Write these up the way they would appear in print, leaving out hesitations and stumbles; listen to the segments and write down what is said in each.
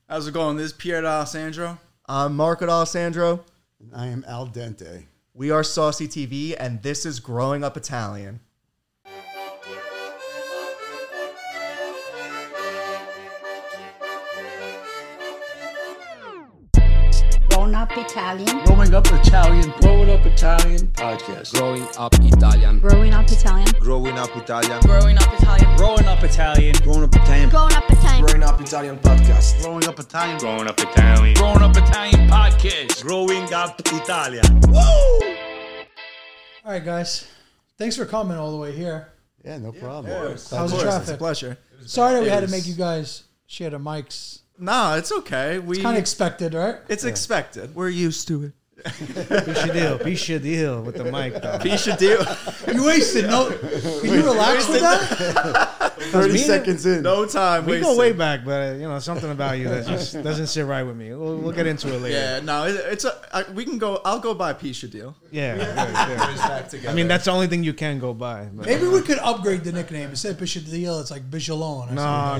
How's it going? This is Pierre D'Alessandro. I'm Marco D'Alessandro. And I am Al Dente. We are Saucy TV, and this is Growing Up Italian. Grown Up Italian. Growing Up Italian. Growing Up Italian podcast. Growing Up Italian. Growing Up Italian. Growing Up Italian. Growing Up Italian. Growing Up Italian. Growing Up Italian. Growing Up Italian. Growing Up Italian podcast. Growing Up Italian. Growing Up Italian. Growing Up Italian podcast. Growing Up Italian. Woo! All right, guys. Thanks for coming all the way here. Yeah, no problem. How's How's the traffic? It's a pleasure. Sorry that we had to make you guys share the mics. Nah, it's okay. It's kind of expected, right? It's expected. We're used to it. Piece your deal with the mic, though. Piece of deal. You wasted no. Can you relax with that? 30 seconds in. No time. We wasted. go way back, but something about you that just doesn't sit right with me. We'll get into it later. Yeah, no, we can go. I'll go by piece of deal. Yeah. Back together. I mean, that's the only thing you can go by. But. Maybe we could upgrade the nickname instead of Bishadil. It's like Bishalone.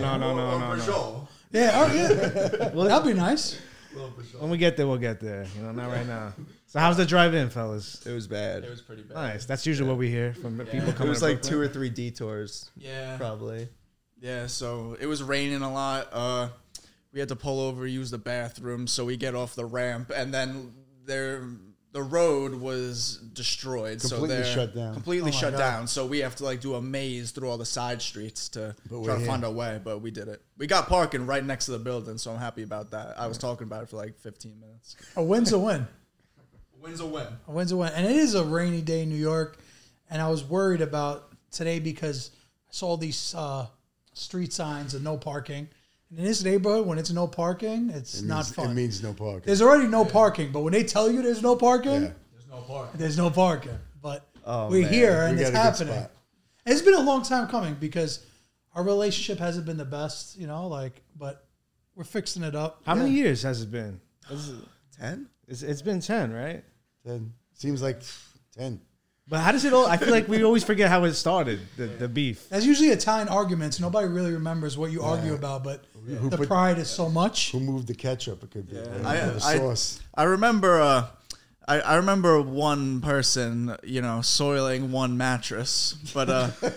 No. Yeah, oh yeah. That'd be nice. When we get there, we'll get there. Not right now. So how's the drive-in, fellas? It was bad. It was pretty bad. Nice. That's usually what we hear from people coming. It was to like Brooklyn. 2 or 3 detours. Yeah. Probably. Yeah, so it was raining a lot. We had to pull over, use the bathroom, so we get off the ramp, and then the road was destroyed. Completely shut down. Completely shut down. So we have to do a maze through all the side streets to try to find our way, but we did it. We got parking right next to the building, so I'm happy about that. I was talking about it for like 15 minutes. A win's a win. A win's a win. A win's a win. And it is a rainy day in New York, and I was worried about today because I saw these street signs of no parking. And in this neighborhood, when it's no parking, it's not fun. It means no parking. There's already no parking, but when they tell you there's no parking, Yeah. there's no parking. But we're here and We it's got a good happening. spot. It's been a long time coming because our relationship hasn't been the best, but we're fixing it up. How many years has it been? 10? It's been 10, right? 10. Seems like 10. But how does it all? I feel like we always forget how it started. The beef. That's usually Italian arguments. Nobody really remembers what you argue about, but the pride is so much. Who moved the ketchup? It could be. I- The sauce. I remember. I remember one person, soiling one mattress, but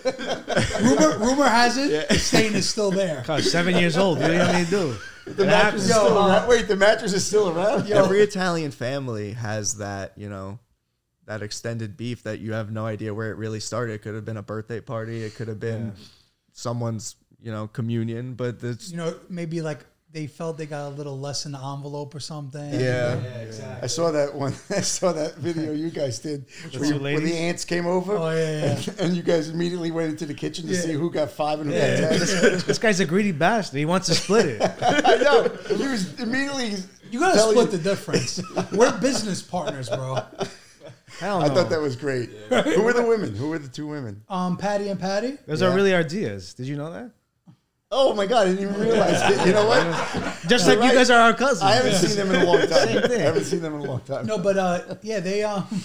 Rumor has it the stain is still there. God, 7 years old. What do you want me to do? The mattress is still around. Wait, the mattress is still around? Every Italian family has that, that extended beef that you have no idea where it really started. It could have been a birthday party. It could have been someone's, communion. But it's Maybe like they felt they got a little less in the envelope or something. yeah. I saw that one. I saw that video you guys did where the ants came over. Oh, yeah. And you guys immediately went into the kitchen to see who got 5 and who got 10. This guy's a greedy bastard. He wants to split it. I know. He was immediately. You got to split the difference. We're business partners, bro. Hell no. I thought that was great. Who were the women? Who were the 2 women? Patty and Patty. Those are really our Diaz. Did you know that? Oh my God! I didn't even realize it. You know what? Just like you guys are our cousins. I haven't seen them in a long time. Same thing. I haven't seen them in a long time. No, but they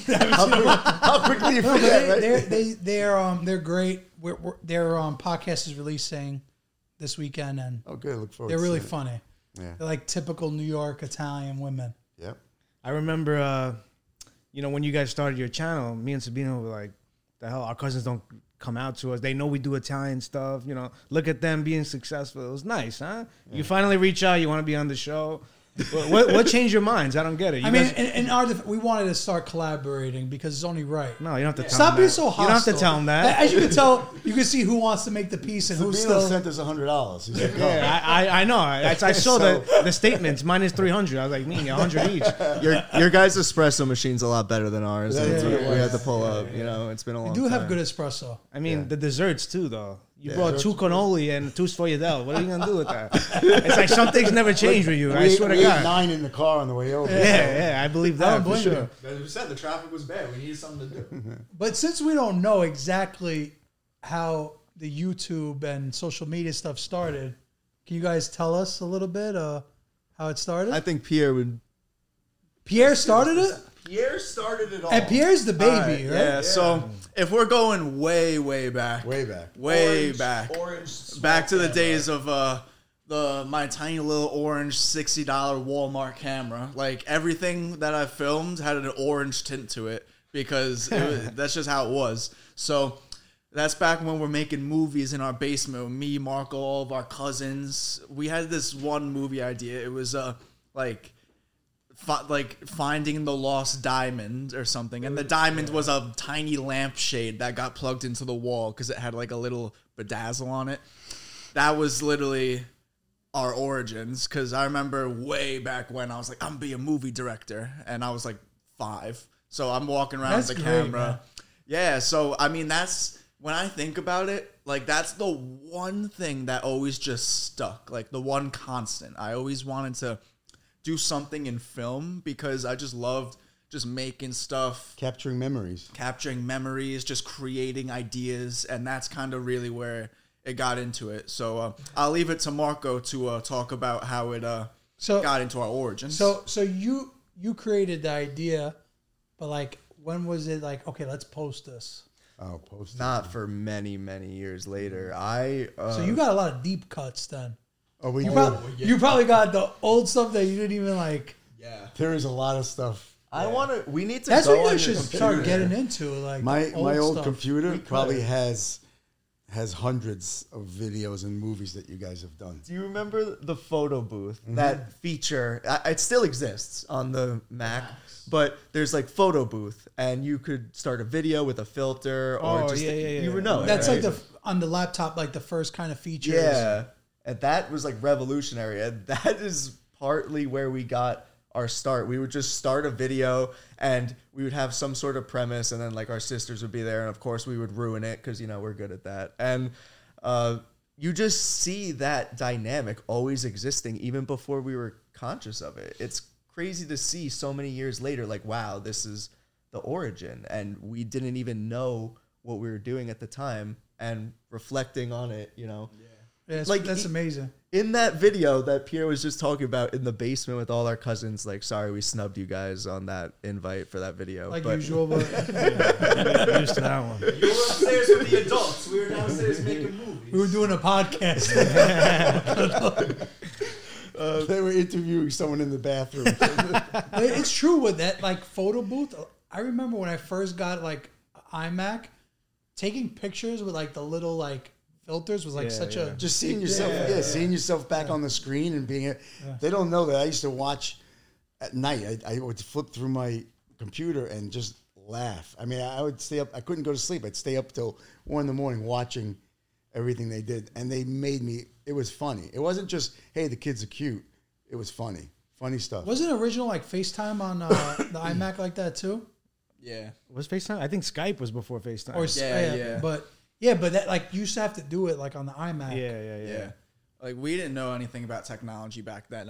How quickly you forget, right? they're great. Their podcast is releasing this weekend, and Oh, good. Look forward. they're to really seeing funny. Yeah. They're like typical New York Italian women. it. Yep. I remember, when you guys started your channel, me and Sabino were like, the hell, our cousins don't come out to us. They know we do Italian stuff. Look at them being successful. It was nice, huh? Yeah. You finally reach out. You want to be on the show. What changed your minds? I don't get it. We wanted to start collaborating because it's only right. No, you don't have to tell Stop them being that. so hostile. You don't have to tell them that. As you can tell, you can see who wants to make the piece and who's Sabino still. sent us $100. He's like, Yeah, I know. I saw the statements minus 300. I was like, 100 each. Your guys' espresso machine's a lot better than ours. We had to pull up. It's been a long We do time. have good espresso. I mean, the desserts too, though. You brought 2 cannoli and 2 sfogliatelle. What are you gonna do with that? It's like some things never change with you. I swear to we ate God. 9 in the car on the way over. Yeah, I believe I that don't for blame sure. you. as we said, the traffic was bad. We needed something to do. But since we don't know exactly how the YouTube and social media stuff started, can you guys tell us a little bit how it started? I think Pierre would. Pierre started it? Pierre started it all. And Pierre's the baby, right? Yeah, so if we're going way back. Way back. Way back. Orange Back to the days of my tiny little orange $60 Walmart camera. Like everything that I filmed had an orange tint to it because that's just how it was. So that's back when we're making movies in our basement. Me, Marco, all of our cousins. We had this one movie idea. It was like finding the lost diamond or something, and the diamond was a tiny lampshade that got plugged into the wall because it had like a little bedazzle on it. That was literally our origins, because I remember way back when I was like, I'm gonna be a movie director, and I was like 5, so I'm walking around with the camera. Man. Yeah, so I mean, that's when I think about it, like that's the one thing that always just stuck, like the one constant. I always wanted to do something in film because I just loved just making stuff, capturing memories, just creating ideas, and that's kind of really where it got into it. So I'll leave it to Marco to talk about how it got into our origins. So you created the idea, but like when was it like, okay, let's post this? Oh, post not for many years later. So you got a lot of deep cuts then. Oh, you probably got the old stuff that you didn't even like. Yeah, there is a lot of stuff. We need to. That's go what you should start getting into. Like my old stuff. computer probably has hundreds of videos and movies that you guys have done. Do you remember the photo booth? Mm-hmm. That feature? It still exists on the Mac, but there's like photo booth, and you could start a video with a filter, or you would know. That's right? like on the laptop, like the first kind of features. Yeah, and that was like revolutionary, and that is partly where we got our start. We would just start a video, and we would have some sort of premise, and then like our sisters would be there, and of course we would ruin it because we're good at that. And you just see that dynamic always existing even before we were conscious of it. It's crazy to see so many years later, like, wow, this is the origin, and we didn't even know what we were doing at the time. And reflecting on it, Yeah, like that's amazing. In that video that Pierre was just talking about in the basement with all our cousins, like, sorry, we snubbed you guys on that invite for that video. Like usual, but used to that one. You were upstairs with the adults. We were downstairs making movies. We were doing a podcast. They were interviewing someone in the bathroom. It's true with that, like, photo booth. I remember when I first got, like, iMac, taking pictures with, like, the little, like, filters was like just seeing yourself, seeing yourself back on the screen and being it. They don't know that I used to watch at night. I would flip through my computer and just laugh. I mean, I would stay up. I couldn't go to sleep. I'd stay up till 1 a.m. watching everything they did, and they made me. It was funny. It wasn't just, hey, the kids are cute. It was funny stuff. Wasn't original like FaceTime on the iMac like that too? Yeah, was FaceTime? I think Skype was before FaceTime. Or but that, like, you used to have to do it like on the iMac. Yeah. Like, we didn't know anything about technology back then.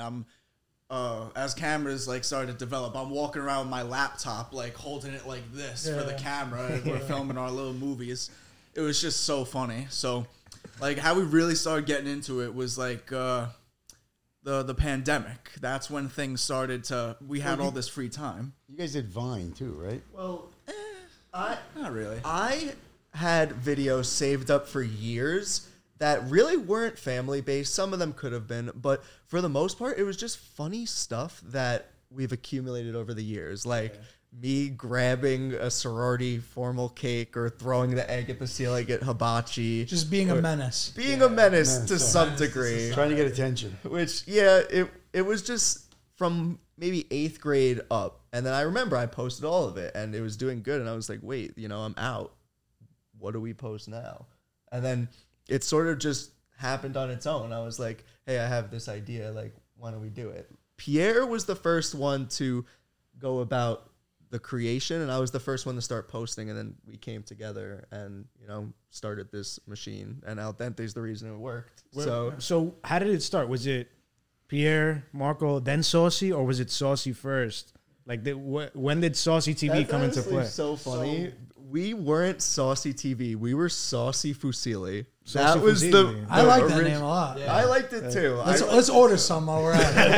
As cameras like started to develop, I'm walking around with my laptop, like holding it like this for the camera, and we're filming our little movies. It was just so funny. So, like, how we really started getting into it was like the pandemic. That's when things started to. We had all this free time. You guys did Vine too, right? Well, not really. I had videos saved up for years that really weren't family based. Some of them could have been, but for the most part, it was just funny stuff that we've accumulated over the years. Like me grabbing a sorority formal cake or throwing the egg at the ceiling at hibachi. Just being a menace. Being a menace to some degree. Trying to get attention. Which, it was just from maybe 8th grade up. And then I remember I posted all of it and it was doing good. And I was like, wait, I'm out. What do we post now? And then it sort of just happened on its own. I was like, hey, I have this idea. Like, why don't we do it? Pierre was the first one to go about the creation, and I was the first one to start posting, and then we came together and, started this machine. And Al dente is the reason it worked. So how did it start? Was it Pierre, Marco, then Saucy, or was it Saucy first? Like, when did Saucy TV come into play? So funny. We weren't Saucy TV. We were Saucy Fusilli. Saucy that was Fusilli. the I like that name a lot. Yeah. I liked it too. Let's order some while we're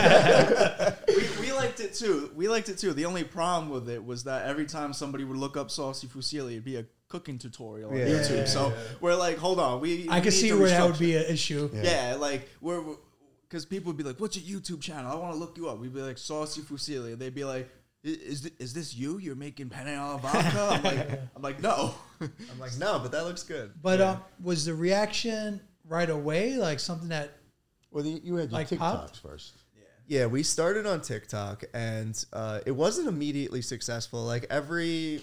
at it. We liked it too. The only problem with it was that every time somebody would look up Saucy Fusilli, it'd be a cooking tutorial on YouTube. So we're like, hold on. I can see where that would be an issue. Yeah, like because people would be like, "What's your YouTube channel? I want to look you up." We'd be like, "Saucy Fusilli." They'd be like, "Is this you? You're making penne alla vodka?" I'm like, no. I'm like, no, but that looks good. But was the reaction right away like something that? Well, you had your Like TikToks popped? first. Yeah, we started on TikTok, and it wasn't immediately successful. Like every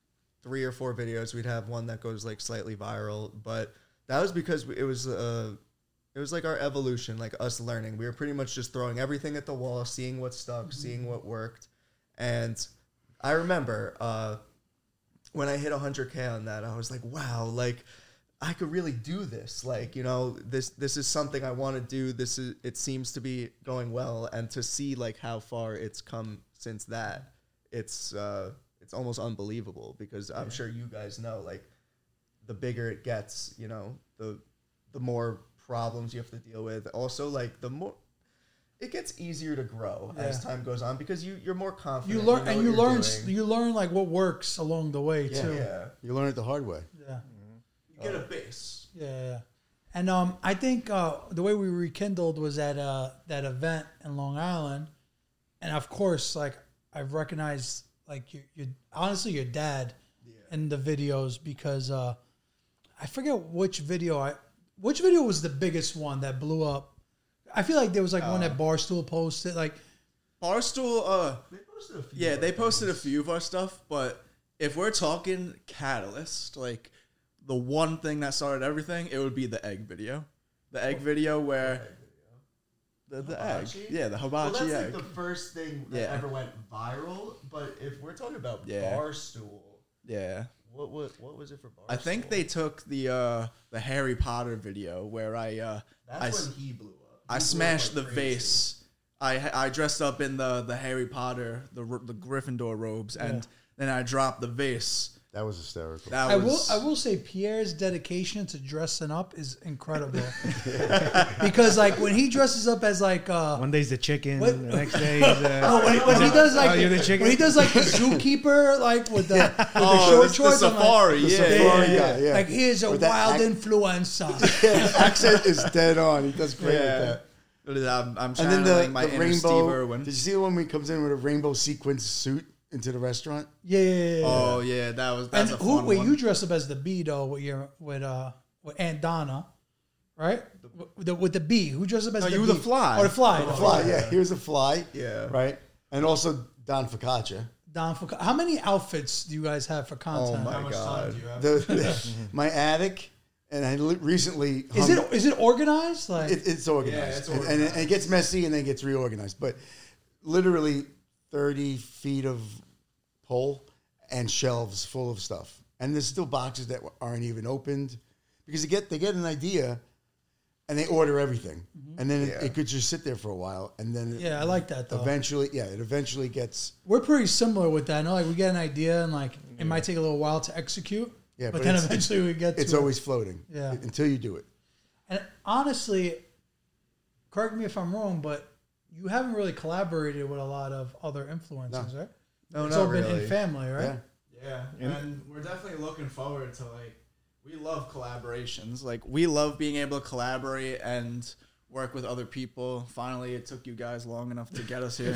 3 or 4 videos, we'd have one that goes like slightly viral, but that was because it was like our evolution, like us learning. We were pretty much just throwing everything at the wall, seeing what stuck, seeing what worked. And I remember when I hit 100K on that, I was like, wow, like I could really do this. Like, you know, this is something I want to do. It seems to be going well. And to see like how far it's come since that, it's almost unbelievable, because I'm sure you guys know, like the bigger it gets, you know, the more problems you have to deal with. Also, like the more it gets easier to grow as time goes on, because you're more confident. You learn like what works along the way too. Yeah. You learn it the hard way. Yeah. You get a base. Yeah. And I think the way we rekindled was at that event in Long Island, and of course, like I've recognized like honestly your dad in the videos, because I forget which video was the biggest one that blew up. I feel like there was like one that Barstool posted. Like Barstool, They posted a few. they posted a few of our stuff, but if we're talking catalyst, like the one thing that started everything, it would be the egg video. The egg video where the egg. Yeah, the hibachi Well, that's egg. like the first thing that ever went viral. But if we're talking about Barstool, yeah. what was it for Barstool? I think they took the Harry Potter video where That's when he blew up. I smashed the vase. I dressed up in the Harry Potter, the Gryffindor robes, and then I dropped the vase. That was hysterical. I will say Pierre's dedication to dressing up is incredible. Because like when he dresses up as like One day's the chicken, What? the next day is when he does like you're the chicken? when he does like the zookeeper like with the Oh, short it's the shorts, I'm like, safari, The yeah. safari guy, yeah. like here's a With that wild ac- influencer. His accent is dead on. He does great with that. I'm And then channeling my the inner Steve rainbow. Irwin. Did you see the one when he comes in with a rainbow sequins suit into the restaurant? Yeah. Oh yeah, that's And a fun one. you dress up as the bee though with Aunt Donna, right? With the bee. Who dressed up as No, the you bee? were the fly. Oh, the fly. The fly, yeah. Here's a fly. Yeah. Right? And also Don Focaccia. Don Foucault. How many outfits do you guys have for Oh content? my god. My attic, and I recently Is it organized? Like it's organized. And it gets messy and then gets reorganized. But literally 30 feet of pole and shelves full of stuff. And there's still boxes that aren't even opened because they get an idea and they order everything. And then it could just sit there for a while. And then I like that though. it eventually gets. We're pretty similar with that. I know, like we get an idea and like it might take a little while to execute. Yeah, but but then it's- eventually we get to It's it. always floating. Yeah. Until you do it. And honestly, correct me if I'm wrong, but you haven't really collaborated with a lot of other influencers, right? No, It's not all been really. in family, right? Yeah. Yeah, and we're definitely looking forward to we love collaborations. Like we love being able to collaborate and work with other people. Finally, it took you guys long enough to get us here,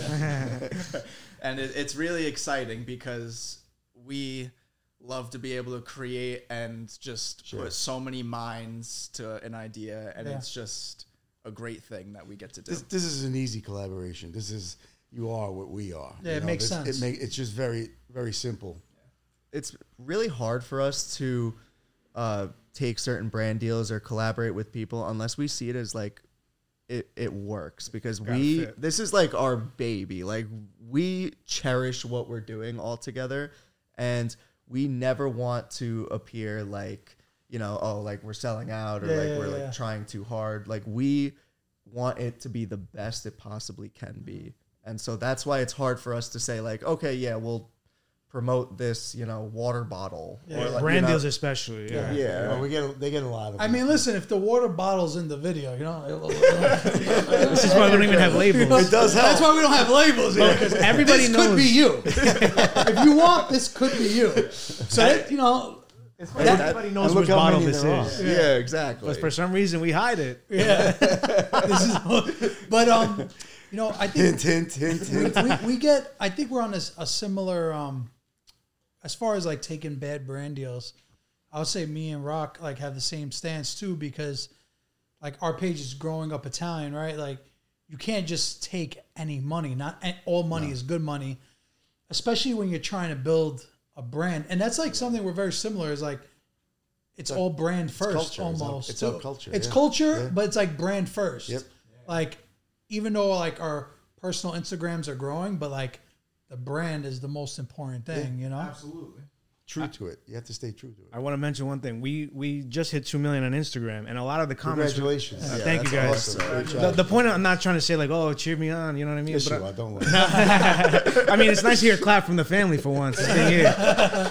and it's really exciting because we love to be able to create and just put so many minds to an idea, and it's just a great thing that we get to do. This is an easy collaboration. This is you are what we are. Yeah, it makes sense. It's just very, very simple. It's really hard for us to take certain brand deals or collaborate with people unless we see it as like it works, because this is like our baby. Like we cherish what we're doing all together, and we never want to appear like, you know, oh, like we're selling out or we're trying too hard. Like we want it to be the best it possibly can be. And so that's why it's hard for us to say like, okay, yeah, we'll promote this, you know, water bottle. Yeah. Or like, brand you know, deals especially. Yeah. Well, they get a lot of. I mean, listen, if the water bottle's in the video, you know, This is why we don't even have labels. It does help. That's why we don't have labels here, because Everybody this knows. could be you. If you want, this could be you. So you know, Everybody knows and look which how bottle many this there is. are. Yeah, exactly. But for some reason, we hide it. Yeah. But you know, I think Hint. we get. I think we're on a similar. As far as like taking bad brand deals, I would say me and Rock like have the same stance too, because like our page is growing up Italian, right? Like you can't just take any money. Not all money is good money, especially when you're trying to build a brand. And that's like something we're very similar. Is like it's all brand first, culture. almost. It's our culture. It's Yeah. culture, Yeah. but it's like brand first. Yep. Like even though like our personal Instagrams are growing, but like the brand is the most important thing, you know? Absolutely. True to it. You have to stay true to it. I want to mention one thing. We just hit 2 million on Instagram, and a lot of the comments. Congratulations. Yeah, Yeah, thank you that's guys. awesome. Great job. The point I'm not trying to say like, oh, cheer me on. You know what I mean? Yes, But you are. Don't worry. I mean, it's nice to hear a clap from the family for once. It's been here.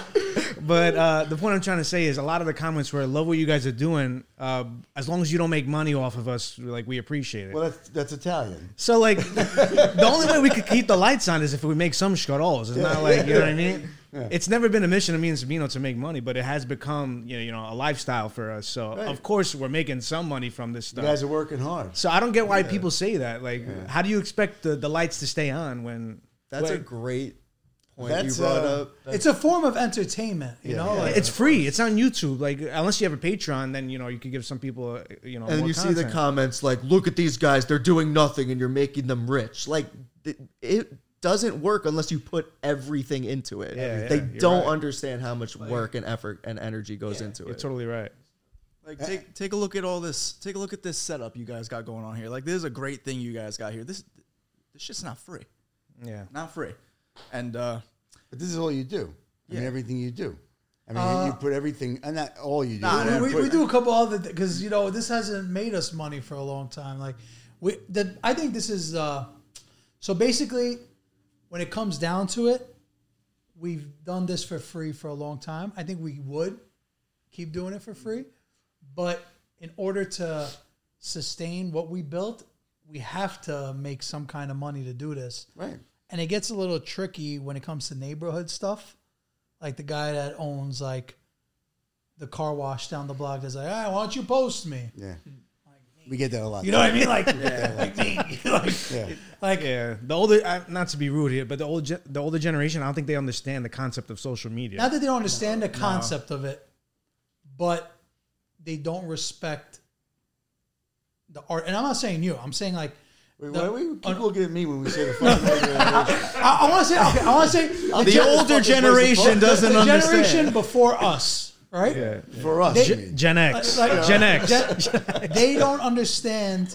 But the point I'm trying to say is a lot of the comments were, love what you guys are doing. As long as you don't make money off of us, like we appreciate it. Well, that's Italian. So like, the only way we could keep the lights on is if we make some scarols. It's not like, you know what I mean? Yeah. It's never been a mission of me and Sabino to make money, but it has become, you know, a lifestyle for us. So Right. of course we're making some money from this You stuff. guys are working hard. So I don't get why people say that. Like, how do you expect the lights to stay on when That's a like, great point That's, you brought up. It's a form of entertainment, you know? Like, it's free? It's on YouTube. Like, unless you have a Patreon, then you know you could give some people, you know, And more you see the content. comments like, look at these guys, they're doing nothing and you're making them rich. Like, it doesn't work unless you put everything into it. Yeah, they you're don't right. understand how much work and effort and energy goes into You're it. totally right. Like take a look at all this. Take a look at this setup you guys got going on here. Like this is a great thing you guys got here. This shit's not free. Yeah. Not free. And But this is all you do. I mean, everything you do. I mean, you put everything, and not all you do. Nah, we do a couple other because you know this hasn't made us money for a long time. Like I think this is so basically when it comes down to it, we've done this for free for a long time. I think we would keep doing it for free, but in order to sustain what we built, we have to make some kind of money to do this. Right. And it gets a little tricky when it comes to neighborhood stuff. Like the guy that owns like the car wash down the block that's like, hey, why don't you post me? Yeah. We get that a lot. You know what I mean? Like, like me. Like, Yeah, the older, not to be rude here, but the older generation, I don't think they understand the concept of social media. not that they don't understand the concept of it, but they don't respect the art. And I'm not saying you. I'm saying like Wait, why do we keep looking at me when we say the fucking generation? I want to say. Okay, I want to say the older generation doesn't the understand. generation before us, right? Yeah. For us, They- I mean. Gen X. Like, Gen X. they don't understand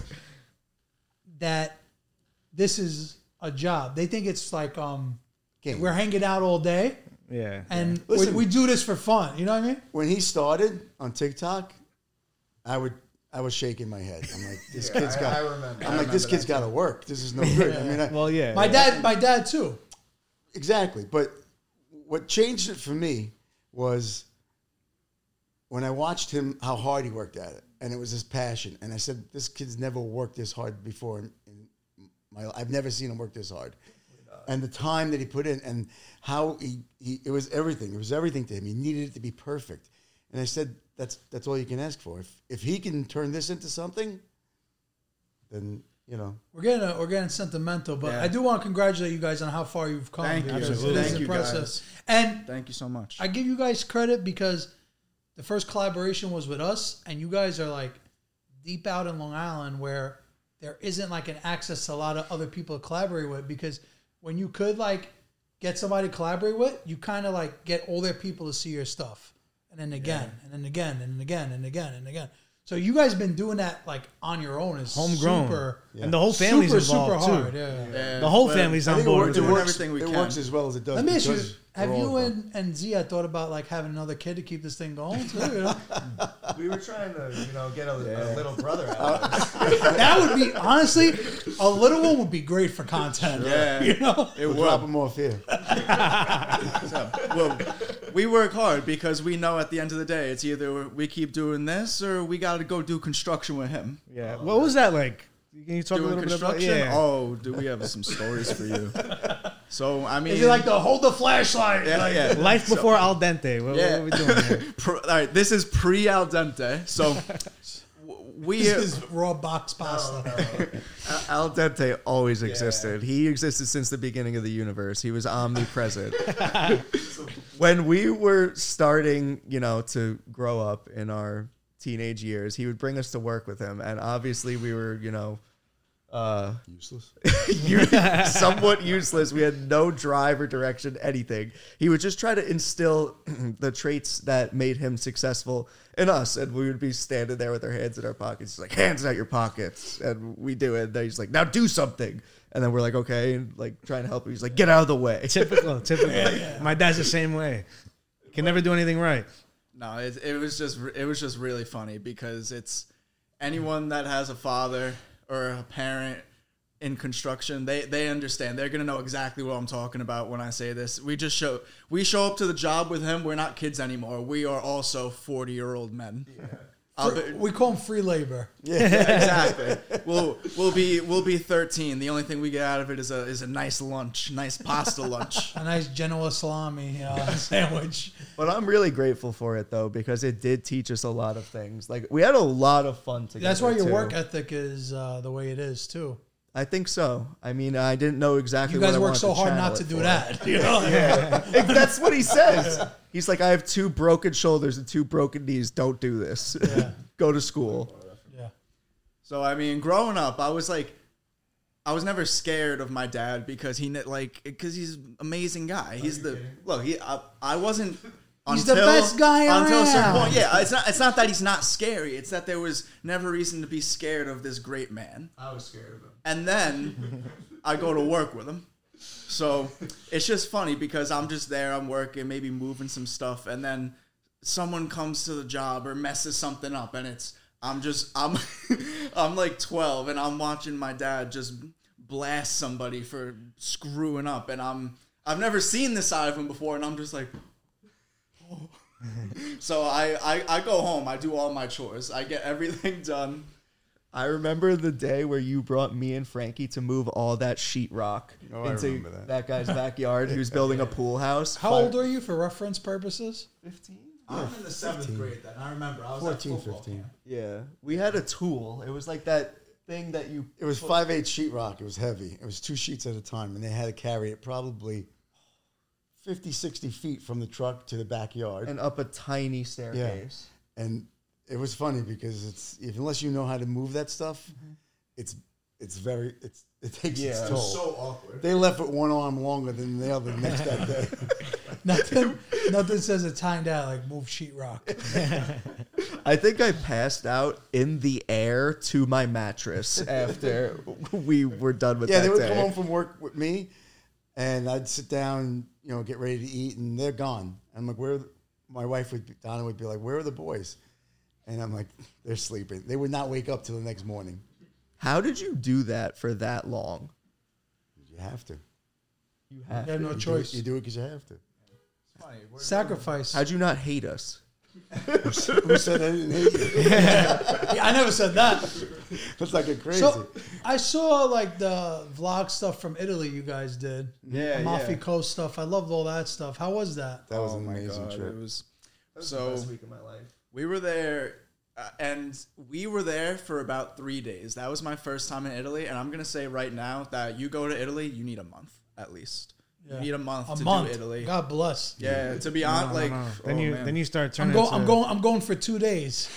that this is a job. They think it's like Game. we're hanging out all day Yeah. and Listen. we do this for fun. You know what I mean? When he started on TikTok, I was shaking my head. I'm like, this kid's got. I remember. I'm like, this kid's got to work. This is no good. I mean, Well, yeah. My dad too. exactly. But what changed it for me was when I watched him, how hard he worked at it, and it was his passion. And I said, this kid's never worked this hard before in my life. I've never seen him work this hard. And the time that he put in, and how he it was everything. It was everything to him. He needed it to be perfect. And I said, that's all you can ask for. If he can turn this into something, then you know. We're getting sentimental, but Yeah. I do want to congratulate you guys on how far you've come. Thank you. because Absolutely. it is Thank you, impressive. guys. And Thank you so much. I give you guys credit because the first collaboration was with us, and you guys are like deep out in Long Island where there isn't like an access to a lot of other people to collaborate with. Because when you could like get somebody to collaborate with, you kind of like get all their people to see your stuff, and then again, and then again, and then again, and again, and again. So you guys been doing that like on your own is Homegrown. super, And the whole family's super involved hard. too. Yeah. The whole Well, family's I on think board. it with doing it. everything we it can. works as well as it does. Let me ask you: because have we're all you involved. and Zia thought about like having another kid to keep this thing going too? You know? We were trying to, get a little brother out. That would be honestly a little one would be great for content. Yeah. You know, It We'll will. drop him off here. So, well, we work hard because we know at the end of the day, it's either we keep doing this or we got to go do construction with him. Yeah. What was that like? Can you talk a Doing little bit about? construction? Yeah. Oh, do we have some stories for you? So I mean, Is it like the hold the flashlight? yeah, Like, yeah. Life before al dente. What are we doing here? All right, this is pre al dente. So we This is raw box pasta. Al dente always existed. He existed since the beginning of the universe. He was omnipresent. When we were starting, to grow up in our teenage years, he would bring us to work with him, and obviously we were, Useless. somewhat useless. We had no drive or direction, anything. He would just try to instill the traits that made him successful in us, and we would be standing there with our hands in our pockets. He's like, hands out your pockets, and we do it. And then he's like, now do something, and then we're like, okay, and like trying to help him. He's like, get out of the way. Typical. My dad's the same way. Can never do anything right. No, it was just really funny because it's anyone that has a father or a parent in construction, they understand. They're gonna know exactly what I'm talking about when I say this. We show up to the job with him. We're not kids anymore. We are also 40-year-old men. We call them free labor. Yeah, exactly. We'll be 13. The only thing we get out of it is a nice lunch, nice pasta lunch. A nice Genoa salami sandwich. But I'm really grateful for it though, because it did teach us a lot of things. Like we had a lot of fun together. That's why your too. work ethic is the way it is too. I think so. I mean, I didn't know exactly. You guys what I work wanted so hard channel not to it do for. that. You know? That's what he says. He's like, I have 2 broken shoulders and 2 broken knees. Don't do this. Yeah. Go to school. Yeah. So I mean, growing up, I was never scared of my dad because he's an amazing guy. I wasn't. He's the best guy until a certain around. point. Yeah, it's not that he's not scary. It's that there was never reason to be scared of this great man. I was scared of him. And then I go to work with him. So it's just funny because I'm just there, I'm working, maybe moving some stuff, and then someone comes to the job or messes something up, and I'm like 12 and I'm watching my dad just blast somebody for screwing up, and I've never seen this side of him before, and I'm just like, oh. So I go home, I do all my chores, I get everything done. I remember the day where you brought me and Frankie to move all that sheetrock I into remember that. guy's backyard who's building a pool house. How old are you for reference purposes? 15? I'm in the 7th grade then. I remember. I was 14, at football 15. camp. Yeah. We had a tool. It was like that thing that you... It was 5/8 sheetrock. It was heavy. It was 2 sheets at a time, and they had to carry it probably 50, 60 feet from the truck to the backyard. And up a tiny staircase. And it was funny because unless you know how to move that stuff, it takes its toll. So awkward. They left with one arm longer than the other the next that day. Nothing says a time dad like move sheetrock. I think I passed out in the air to my mattress after we were done with Yeah, that they would day. come home from work with me, and I'd sit down, get ready to eat, and they're gone. I'm like, Donna would be like, where are the boys? And I'm like, they're sleeping. They would not wake up till the next morning. How did you do that for that long? You have to. You have You have no choice. You do it because you have to. Sacrifice. How'd you not hate us? Who said I didn't hate you? Yeah, I never said that. That's like a crazy. So I saw like the vlog stuff from Italy you guys did. Yeah, Amalfi yeah. Coast stuff. I loved all that stuff. How was that? That was Oh an my amazing God, trip. it was The so. best week of my life. We were there, and we were there for about 3 days. That was my first time in Italy, and I'm gonna say right now that you go to Italy, you need a month at least. Yeah. You need a month to month. do Italy. God bless. Yeah, to be honest, Then you start I'm turning. going. I'm going for 2 days.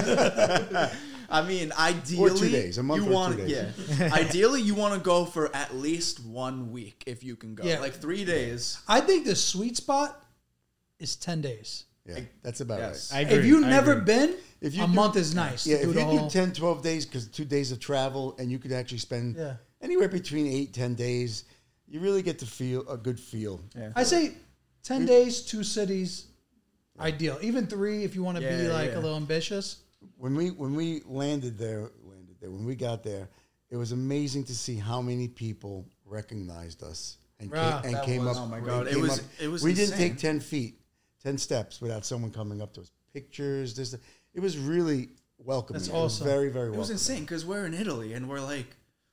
I mean, ideally, Or 2 days, a month you or want, 2 days. Yeah, ideally, you want to go for at least 1 week if you can go. Yeah. Like 3 days. I think the sweet spot is 10 days. Yeah, that's about Yes. right. I agree. If you've I never agree. been, If you a do- month is nice. Yeah, to do if the you whole, do 10, 12 days, because 2 days of travel, and you could actually spend Yeah. anywhere between 8, 10 days, you really get to feel a good feel. Yeah. I say 10 days, 2 cities, ideal. Even 3 if you want to be Yeah, like yeah. a little ambitious. When we landed there, when we got there, it was amazing to see how many people recognized us and Wow. came, and That came was- up. oh my God, and it came was- up. it was We didn't insane. take 10 feet, 10 steps without someone coming up to us. Pictures, it was really welcoming. That's It was awesome. very, very It was welcoming. insane because we're in Italy and we're like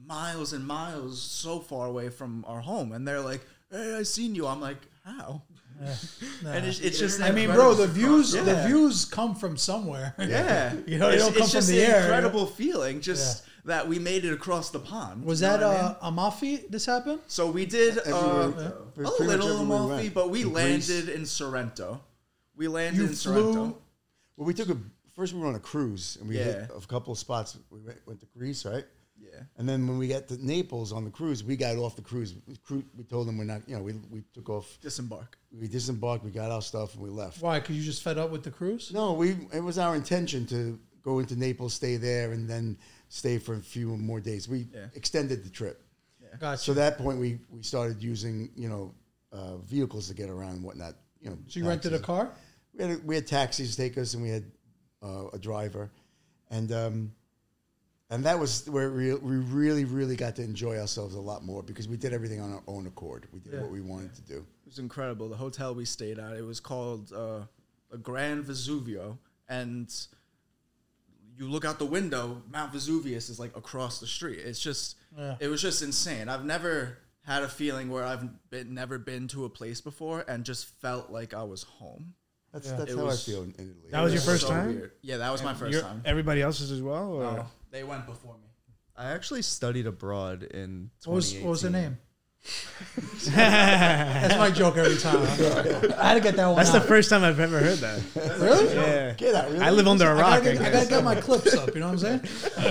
miles and miles so far away from our home, and they're like, "Hey, I seen you." I'm like, "How?" And it's just. I mean, bro, the incredible- views come from somewhere. Yeah, You know, they don't come it's just from the an air. incredible feeling, just that we made it across the pond. Was you know that what I mean? Amalfi? This happened? So we did Everywhere. a Pretty much little everywhere we Amalfi, went. but we In landed Greece. in Sorrento. We landed You in Sorrento. flew. Well, we took first we were on a cruise and we hit Yeah. a couple of spots. We went to Greece, right? Yeah. And then when we got to Naples on the cruise, we got off the cruise. We told them we're not, we took off. Disembark. We disembarked, we got our stuff, and we left. Why? Because you just fed up with the cruise? No, it was our intention to go into Naples, stay there, and then stay for a few more days. We extended the trip. Gotcha. So at that point, we started using, vehicles to get around and whatnot. So you rented a taxis. car? We had taxis take us, and we had a driver, and that was where we really, really got to enjoy ourselves a lot more because we did everything on our own accord. We did what we wanted to do. It was incredible. The hotel we stayed at, it was called a Grand Vesuvio, and you look out the window, Mount Vesuvius is like across the street. It's just, it was just insane. I've never had a feeling where I've never been to a place before and just felt like I was home. That's It how was- I feel in Italy. That was your first so time? weird. Yeah, that was my first time. Everybody else's as well? Or? No, they went before me. I actually studied abroad in 2018. What was the name? That's my joke every time. I had to get that one That's out. the first time I've ever heard that. Really? Yeah. Get out, really? I live under a rock. I gotta get my clips up, you know what I'm saying?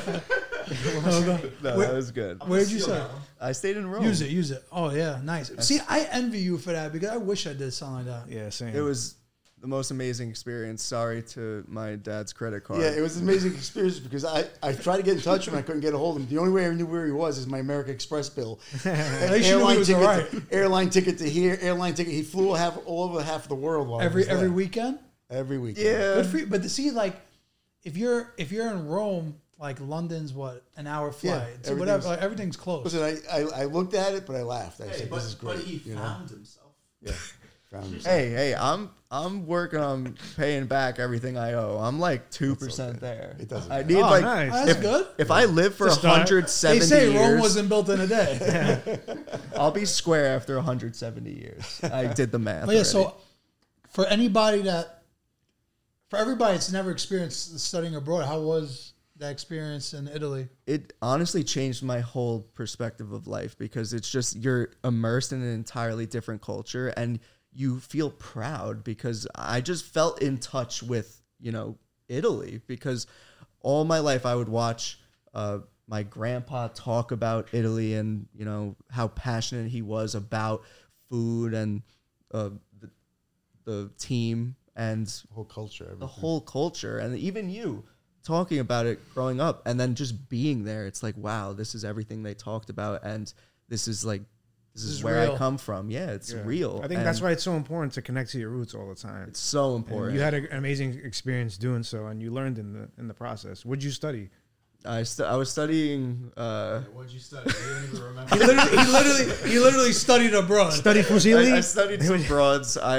No, that was good. Where did you say? I stayed in Rome. Use it. Oh yeah, nice. See, I envy you for that because I wish I did something like that. Yeah, same. It was the most amazing experience. Sorry to my dad's credit card. Yeah, it was an amazing experience because I tried to get in touch with him. I couldn't get a hold of him. The only way I knew where he was is my American Express bill. At least you knew he was all right. Airline ticket to here, airline ticket. He flew all over half of the world while he was Every there. weekend. Every weekend. Yeah. Good for you. But to see, like, if you're in Rome, like London's what, an hour flight. So everything's- whatever, like, everything's close. Listen, I looked at it, but I laughed. I Hey, said, but, "This is great." but he you know? found himself. Yeah, found himself. Hey, I'm working on paying back everything I owe. I'm like 2% there. It doesn't I matter. need Oh, like nice. That's if, good. if I live for It's a start. 170 They say years, Rome wasn't built in a day. I'll be square after 170 years. I did the math. But yeah, already. so for everybody that's never experienced studying abroad, how was that experience in Italy? it honestly changed my whole perspective of life because it's just you're immersed in an entirely different culture and you feel proud because I just felt in touch with, Italy because all my life I would watch my grandpa talk about Italy and, how passionate he was about food and the team and The whole culture. the Everything. whole culture and even you talking about it growing up and then just being there. It's like, wow, this is everything they talked about. And this is is where real. I come from. Yeah, it's real. I think that's And why it's so important to connect to your roots all the time. it's so And important. you had an amazing experience doing so, and you learned in the process. What'd you study? I was studying, What'd you study? I didn't even remember. He literally studied abroad. Study Fusilli? I studied some broads. I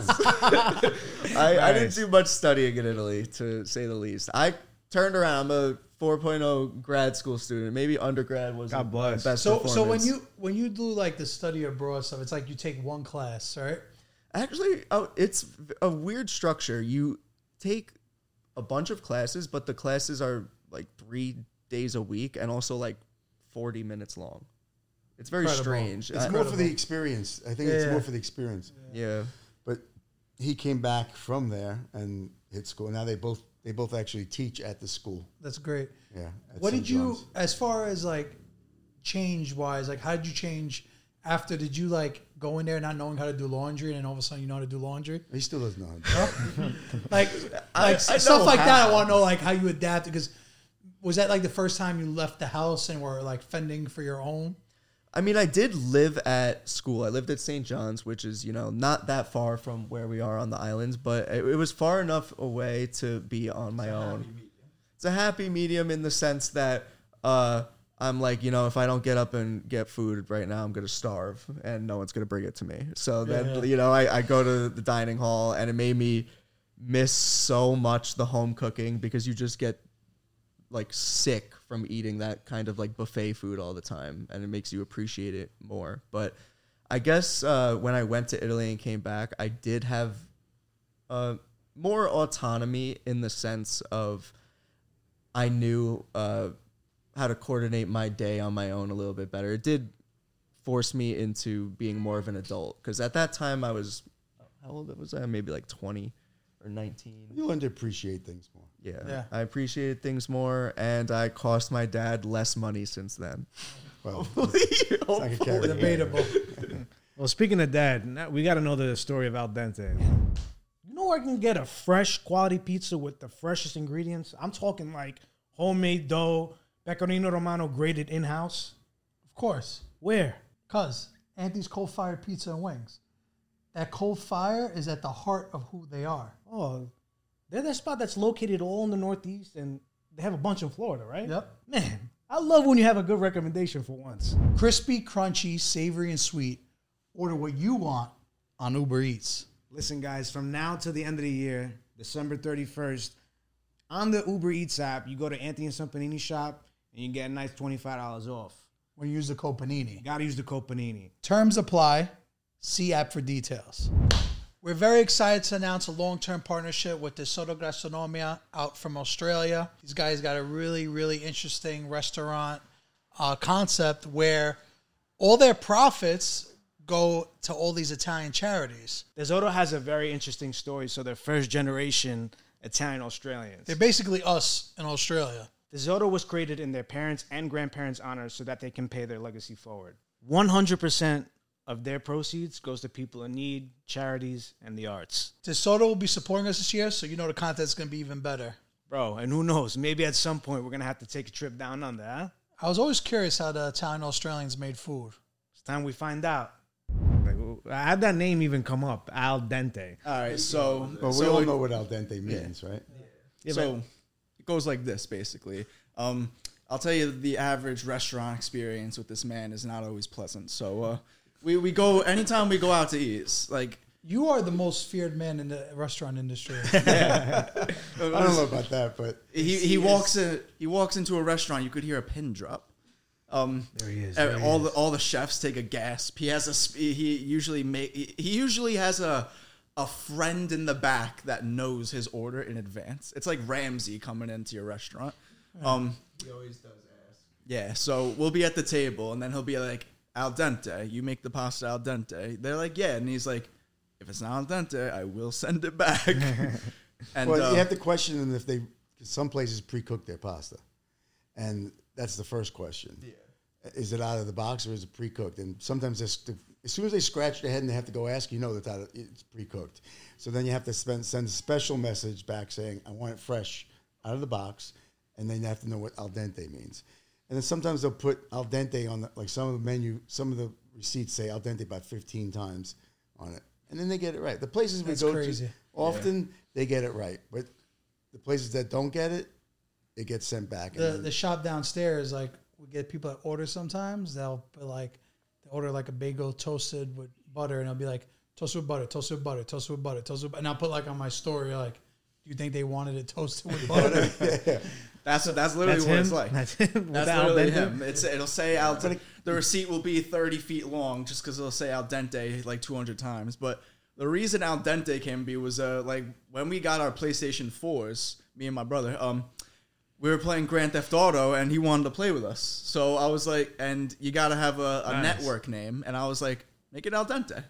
didn't do much studying in Italy, to say the least. I turned around. I'm a 4.0 grad school student. Maybe undergrad was God bless. my best So performance. when you do like the study abroad stuff, it's like you take one class, right? Actually, it's a weird structure. You take a bunch of classes, but the classes are like 3 days a week and also like 40 minutes long. It's very Incredible. strange. It's more for the experience. I think it's Yeah. more for the experience. Yeah. But he came back from there and hit school. Now they both actually teach at the school. That's great. Yeah. at What St. did you, John's. as far as like change wise, like how did you change after? Did you like go in there not knowing how to do laundry and then all of a sudden you know how to do laundry? He still doesn't know. How to do it. Like I stuff know like that. I how. want to know like how you adapted because was that like the first time you left the house and were like fending for your own? I mean, I did live at school. I lived at St. John's, which is, not that far from where we are on the islands, but it was far enough away to be on my own. It's a happy medium in the sense that I'm like, if I don't get up and get food right now, I'm going to starve and no one's going to bring it to me. So then, I go to the dining hall and it made me miss so much the home cooking because you just get like sick from eating that kind of like buffet food all the time, and it makes you appreciate it more. But I guess when I went to Italy and came back, I did have more autonomy in the sense of I knew how to coordinate my day on my own a little bit better. It did force me into being more of an adult, because at that time I was, how old was I? Maybe like 20 or 19. You learn to appreciate things more. Yeah. I appreciated things more, and I cost my dad less money since then. Well, Hopefully. Debatable. Well, speaking of that, we got to know the story of Al Dente. You know where I can get a fresh quality pizza with the freshest ingredients? I'm talking like homemade dough, pecorino romano grated in-house. Of course. Where? Cuz Anthony's Coal-Fired Pizza and Wings. That coal fire is at the heart of who they are. Oh, they're that spot that's located all in the Northeast, and they have a bunch in Florida, right? Yep. Man, I love when you have a good recommendation for once. Crispy, crunchy, savory, and sweet. Order what you want on Uber Eats. Listen, guys, from now to the end of the year, December 31st, on the Uber Eats app, you go to Anthony and Son Panini shop, and you get a nice $25 off. When you use the code Panini. You got to use the code Panini. Terms apply. See app for details. We're very excited to announce a long-term partnership with Tesoro Gastronomia out from Australia. These guys got a really, really interesting restaurant concept where all their profits go to all these Italian charities. Tesoro has a very interesting story. So they're first-generation Italian Australians. They're basically us in Australia. Tesoro was created in their parents' and grandparents' honor so that they can pay their legacy forward. 100% of their proceeds goes to people in need, charities, and the arts. Tesoro will be supporting us this year, so you know the content's going to be even better. Bro, and who knows? Maybe at some point we're going to have to take a trip down under, huh? I was always curious how the Italian Australians made food. It's time we find out. How'd that name even come up? Al Dente. All right, so But we all know what al dente means, right? Yeah, so it goes like this, basically. I'll tell you, the average restaurant experience with this man is not always pleasant. So we go, anytime we go out to eat, it's like, You are the most feared man in the restaurant industry. I don't know about that, but he walks into a restaurant, you could hear a pin drop. There he is. All the chefs take a gasp. He usually has a friend in the back that knows his order in advance. It's like Ramsay coming into your restaurant. He always does ask. Yeah, so we'll be at the table, and then he'll be like, al dente, you make the pasta al dente. They're like, yeah, and he's like, if it's not al dente, I will send it back. And well, you have to question them if some places pre-cook their pasta, and that's the first question. Yeah. Is it out of the box or is it pre-cooked? And sometimes as soon as they scratch their head and they have to go ask, it's pre-cooked. So then you have to send a special message back saying, I want it fresh out of the box, and then you have to know what al dente means. And then sometimes they'll put al dente on some of the menu, some of the receipts say al dente about 15 times on it. And then they get it right. The places we go to, often they get it right. But the places that don't get it, it gets sent back. The shop downstairs, like, we get people that order sometimes. They'll be like, they order like a bagel toasted with butter, and I'll be like, toasted with butter, toasted with butter, toasted with butter, toasted with butter. And I'll put like on my story, like, do you think they wanted it toasted with butter? Yeah. That's literally what it's like. That's him. That's literally him. It'll say al dente. The receipt will be 30 feet long just because it'll say al dente like 200 times. But the reason al dente can be was like when we got our PlayStation 4s, me and my brother, we were playing Grand Theft Auto, and he wanted to play with us. So I was like, and you got to have a network name. And I was like, make it al dente.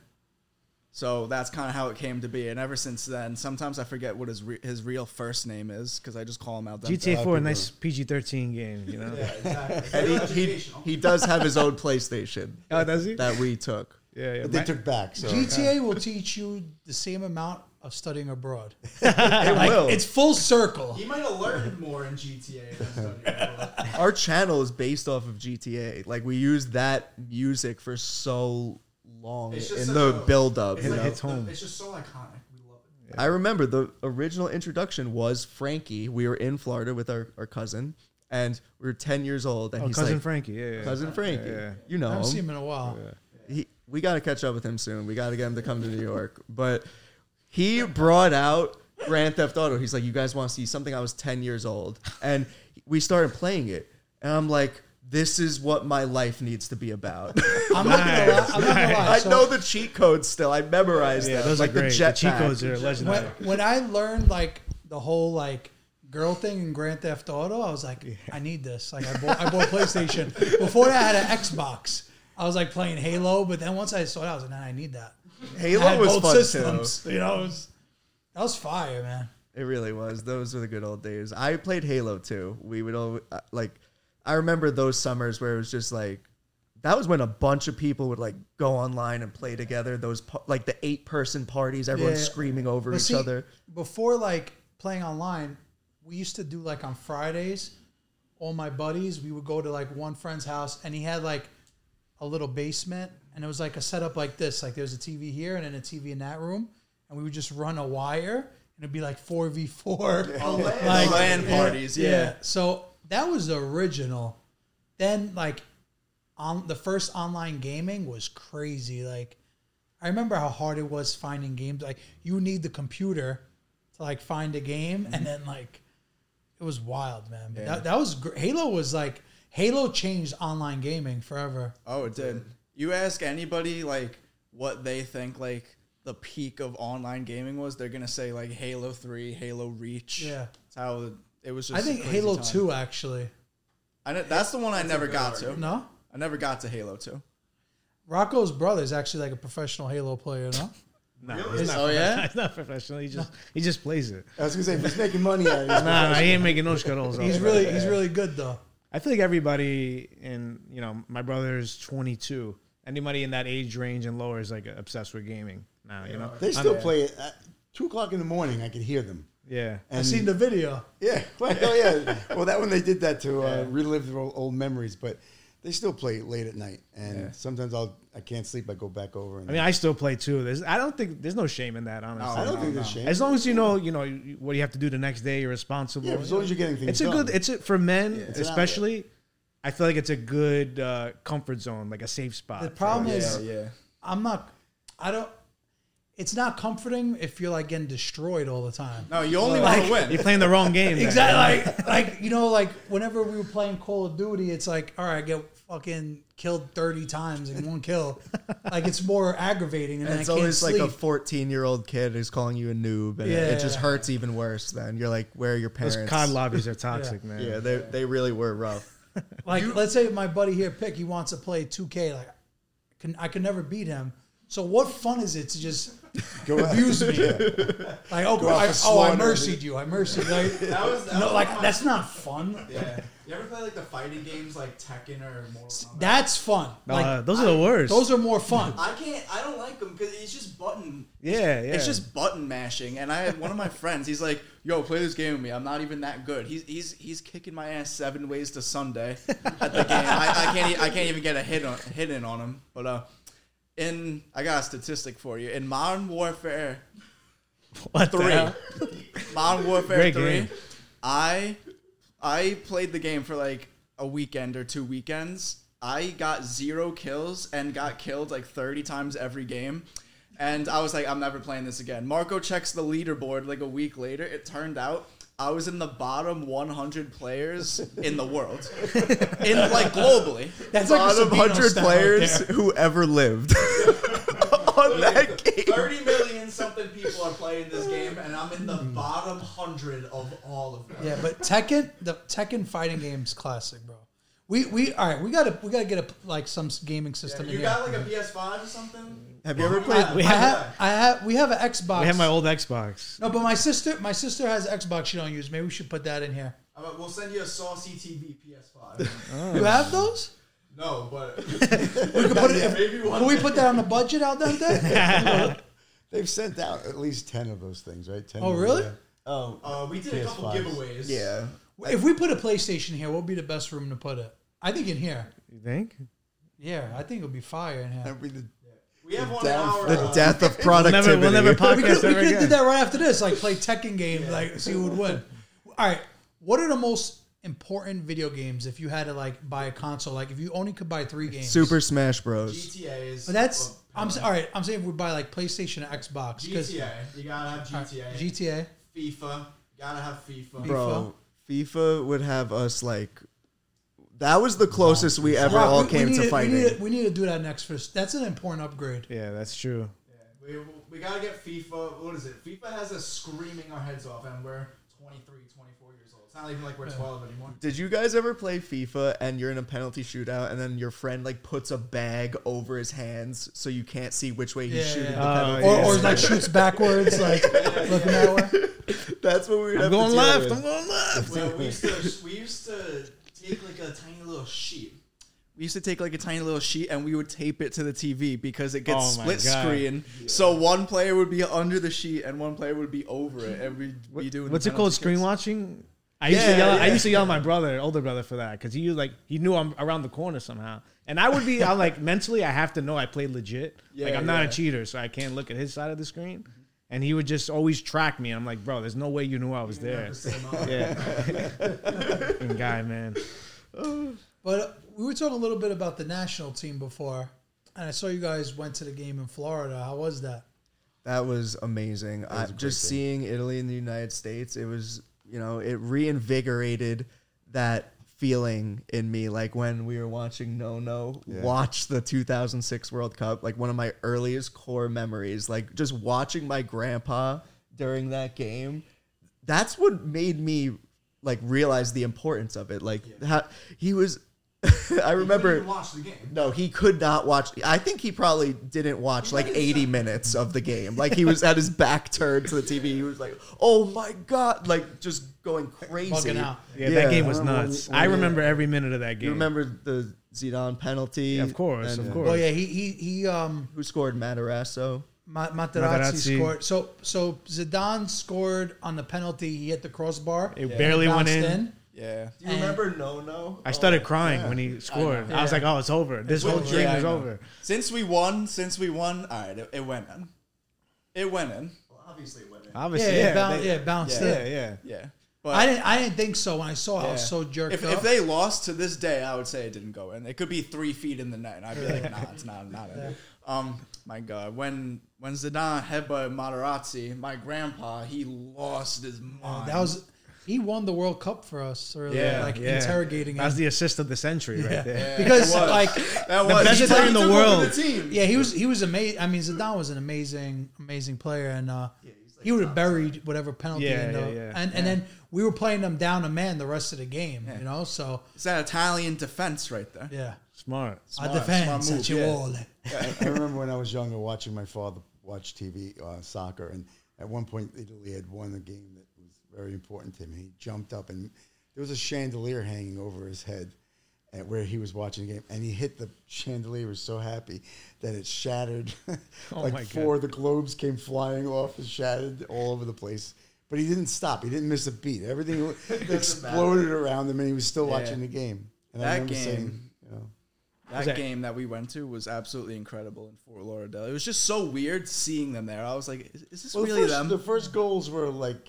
So that's kind of how it came to be. And ever since then, sometimes I forget what his real first name is because I just call him al dente. GTA 4, a nice PG-13 game, you know? Yeah, exactly. And he does have his own PlayStation. Oh, does he? That we took. Yeah. But they took back. So. GTA will teach you the same amount of studying abroad. It will. It's full circle. He might have learned more in GTA than studying abroad. Our channel is based off of GTA. Like, we use that music for so long in the build-up. It's home. It's just so iconic. We love it. I remember the original introduction was Frankie. We were in Florida with our cousin, and we were 10 years old. And he's cousin like, Frankie, yeah. Cousin Frankie. Yeah. You know I haven't seen him. him in a while. We got to catch up with him soon. We got to get him to come to New York. But he brought out Grand Theft Auto. He's like, you guys want to see something? I was 10 years old. And we started playing it, and I'm like, this is what my life needs to be about. I'm not gonna lie. I So know the cheat codes still. I memorized them. those like are great. the jetpack. The cheat codes are legendary. when I learned like the whole like girl thing in Grand Theft Auto, I was like, I need this. Like I bought PlayStation. Before that, I had an Xbox. I was like playing Halo, but then once I saw it, I was like, nah, I need that. Halo I had was both fun systems. too. You know, that was fire, man. It really was. Those were the good old days. I played Halo too. We would always, I remember those summers where it was just like, that was when a bunch of people would like go online and play together. Those like the 8-person parties, everyone's Yeah. screaming over But each see, other. Before like playing online, we used to do like on Fridays, all my buddies, we would go to like one friend's house and he had like a little basement and it was like a setup like this. Like there's a TV here and then a TV in that room. And we would just run a wire and it'd be like 4v4. Like LAN parties, yeah. So that was the original. Then like on the first online gaming was crazy. Like I remember how hard it was finding games. Like you need the computer to like find a game, and then like it was wild, man. But that was Halo was like Halo changed online gaming forever. Oh, it did. You ask anybody like what they think like the peak of online gaming was, they're gonna say like Halo 3, Halo Reach. Yeah. That's how it was. Just I think a crazy Halo time. 2 actually. That's the one I never got to. No, I never got to Halo 2. Rocco's brother is actually like a professional Halo player. No, No, Really? he's not Oh, yeah? He's not professional. He just plays it. I was gonna say if he's making money out of it. Nah, he ain't making no scuttles. he's really good though. I feel like everybody in, my brother's 22. Anybody in that age range and lower is like obsessed with gaming now, you know? They still play it at 2:00 in the morning. I could hear them. Yeah. I've seen the video. Yeah, well, yeah. Well, that when they did that to relive their old memories, but they still play it late at night, and sometimes I can't sleep. I go back over. And I mean, I still play too. I don't think there's no shame in that, honestly. I don't think there's shame. As long as you know what you have to do the next day, you're responsible. Yeah, as long as you're getting things It's a done. good. For men, it's an especially. I feel like it's a good comfort zone, like a safe spot. The problem Yeah, is, yeah. it's not comforting if you're like getting destroyed all the time. No, you only want to win. You're playing the wrong game. then. Exactly. Like whenever we were playing Call of Duty, it's like, all right, I get fucking killed 30 times in one kill. Like it's more aggravating, and And then it's I can't always sleep. like a 14-year-old kid who's calling you a noob, and it just hurts even worse. Then you're like, where are your parents? Those COD lobbies are toxic, man. Yeah, they really were rough. Like, let's say my buddy here, Pick, he wants to play 2K. Like, I can never beat him. So what fun is it to just abuse me? Like, I mercied you. I mercied you. Like, that's not fun. Yeah. You ever play like the fighting games like Tekken or Mortal Kombat? That's fun. Like, those are the worst. those are more fun. I don't like them because it's just button. Yeah. It's just button mashing. And I had one of my friends. He's like, "Yo, play this game with me. I'm not even that good." He's kicking my ass 7 ways to Sunday at the game. I can't even get a hit in on him. But I got a statistic for you. In Modern Warfare What the 3, hell? Modern Warfare Great 3, game. I played the game for like a weekend or 2 weekends. I got 0 kills and got killed like 30 times every game. And I was like, I'm never playing this again. Marco checks the leaderboard like a week later. It turned out I was in the bottom 100 players in the world. In like globally. That's like a Bottom Sabino 100 stat players right there. who ever lived on that game. 30 million something people are playing this game, and I'm in the bottom 100 of all of them. Yeah, but the Tekken fighting game's classic, bro. We all right. We gotta get some gaming system in You here. got like a PS5 or something? Have you ever played? we have an Xbox. We have my old Xbox. No, but my sister has an Xbox she don't use. Maybe we should put that in here. We'll send you a Saucy TV PS5. You have those? No, but We could put it. maybe one. Can we put that on the budget out there? They've sent out at least 10 of those things, right? 10 Oh, really? We did a couple PS5s. giveaways. Yeah. If we put a PlayStation here, what would be the best room to put it? I think in here. You think? Yeah, I think it would be fire in here. That'd be the- We have one Down hour. The death of productivity. We'll never We podcast could ever do again. that right after this, like play Tekken games, like see who would win. All right, what are the most important video games if you had to like buy a console? Like if you only could buy 3 games. Super Smash Bros. GTA is. But that's all right. I'm saying if we buy like PlayStation or Xbox. 'cause- GTA. You gotta have GTA. GTA. FIFA. Gotta have FIFA. Bro, FIFA would have us like. That was the closest we ever all came to fighting. We need to do that next. That's an important upgrade. Yeah, that's true. We gotta get FIFA. What is it? FIFA has us screaming our heads off, and we're 23, 24 years old. It's not even like we're 12 anymore. Did you guys ever play FIFA and you're in a penalty shootout and then your friend like puts a bag over his hands so you can't see which way he's shooting the penalty? Or like shoots backwards, like looking that way. That's what we would have I'm going to deal left. with. I'm going left. Well, we used to take like a tiny little sheet. We used to take like a tiny little sheet and we would tape it to the TV because it gets Oh my split God. screen. So one player would be under the sheet and one player would be over it, and we'd be doing. What's the it called? penalty Screen kicks. watching. I used to yell yeah. at my brother, older brother, for that because he knew I'm around the corner somehow, and I'm like mentally I have to know I played legit. Like I'm not a cheater, so I can't look at his side of the screen. And he would just always track me. I'm like, bro, there's no way you knew I was there. Yeah, fucking guy, man. But we were talking a little bit about the national team before, and I saw you guys went to the game in Florida. How was that? That was amazing. Just seeing Italy in the United States, it was, it reinvigorated that feeling in me. Like when we were watching watch the 2006 World Cup, like one of my earliest core memories, like just watching my grandpa during that game. That's what made me like realize the importance of it. Like how he was. I remember. He couldn't watch the game. No, he could not watch. I think he probably didn't watch like 80 minutes of the game. Like he was at his back turned to the TV. He was like, "Oh my god!" Like just going crazy. Bugging out. Yeah, that game was nuts. I remember every minute of that game. You remember the Zidane penalty? Yeah, of course, And, of course. Oh yeah, he Who scored Matarazzo? Materazzi scored. So Zidane scored on the penalty. He hit the crossbar. It barely went bounced in. Yeah. Do you remember No? I started crying when he scored. I was like, "Oh, it's over. This whole dream I is know. over." Since we won, all right, it went in. It went in. Well, obviously, it went in. Obviously, It bounced in. yeah. Yeah. But I didn't think so when I saw it. I was so jerked if up. they lost to this day, I would say it didn't go in. It could be 3 feet in the net, and I'd be like, nah, it's not in. My God, when Zidane headbutted Materazzi, my grandpa, he lost his mind. He won the World Cup for us. Or interrogating That's him. the assist of the century right there. Yeah, Because it was. like that the was best he player in the took over world. the team. yeah, he was amazing. I mean, Zidane was an amazing player, and he would have buried whatever penalty. And then we were playing them down a man the rest of the game. You know, so It's that Italian defense right there. yeah, Smart. a defense smart at move, you yeah. all. I remember when I was younger watching my father watch TV, soccer, and at one point Italy had won a game that was very important to him. He jumped up, and there was a chandelier hanging over his head at where he was watching the game, and he hit the chandelier. He was so happy that it shattered. Oh like my four of the globes came flying off and shattered all over the place. But he didn't stop. He didn't miss a beat. Everything exploded around him, and he was still watching the game. And I That remember game- saying, That game that we went to was absolutely incredible in Fort Lauderdale. It was just so weird seeing them there. I was like, is this really them? The first goals were like,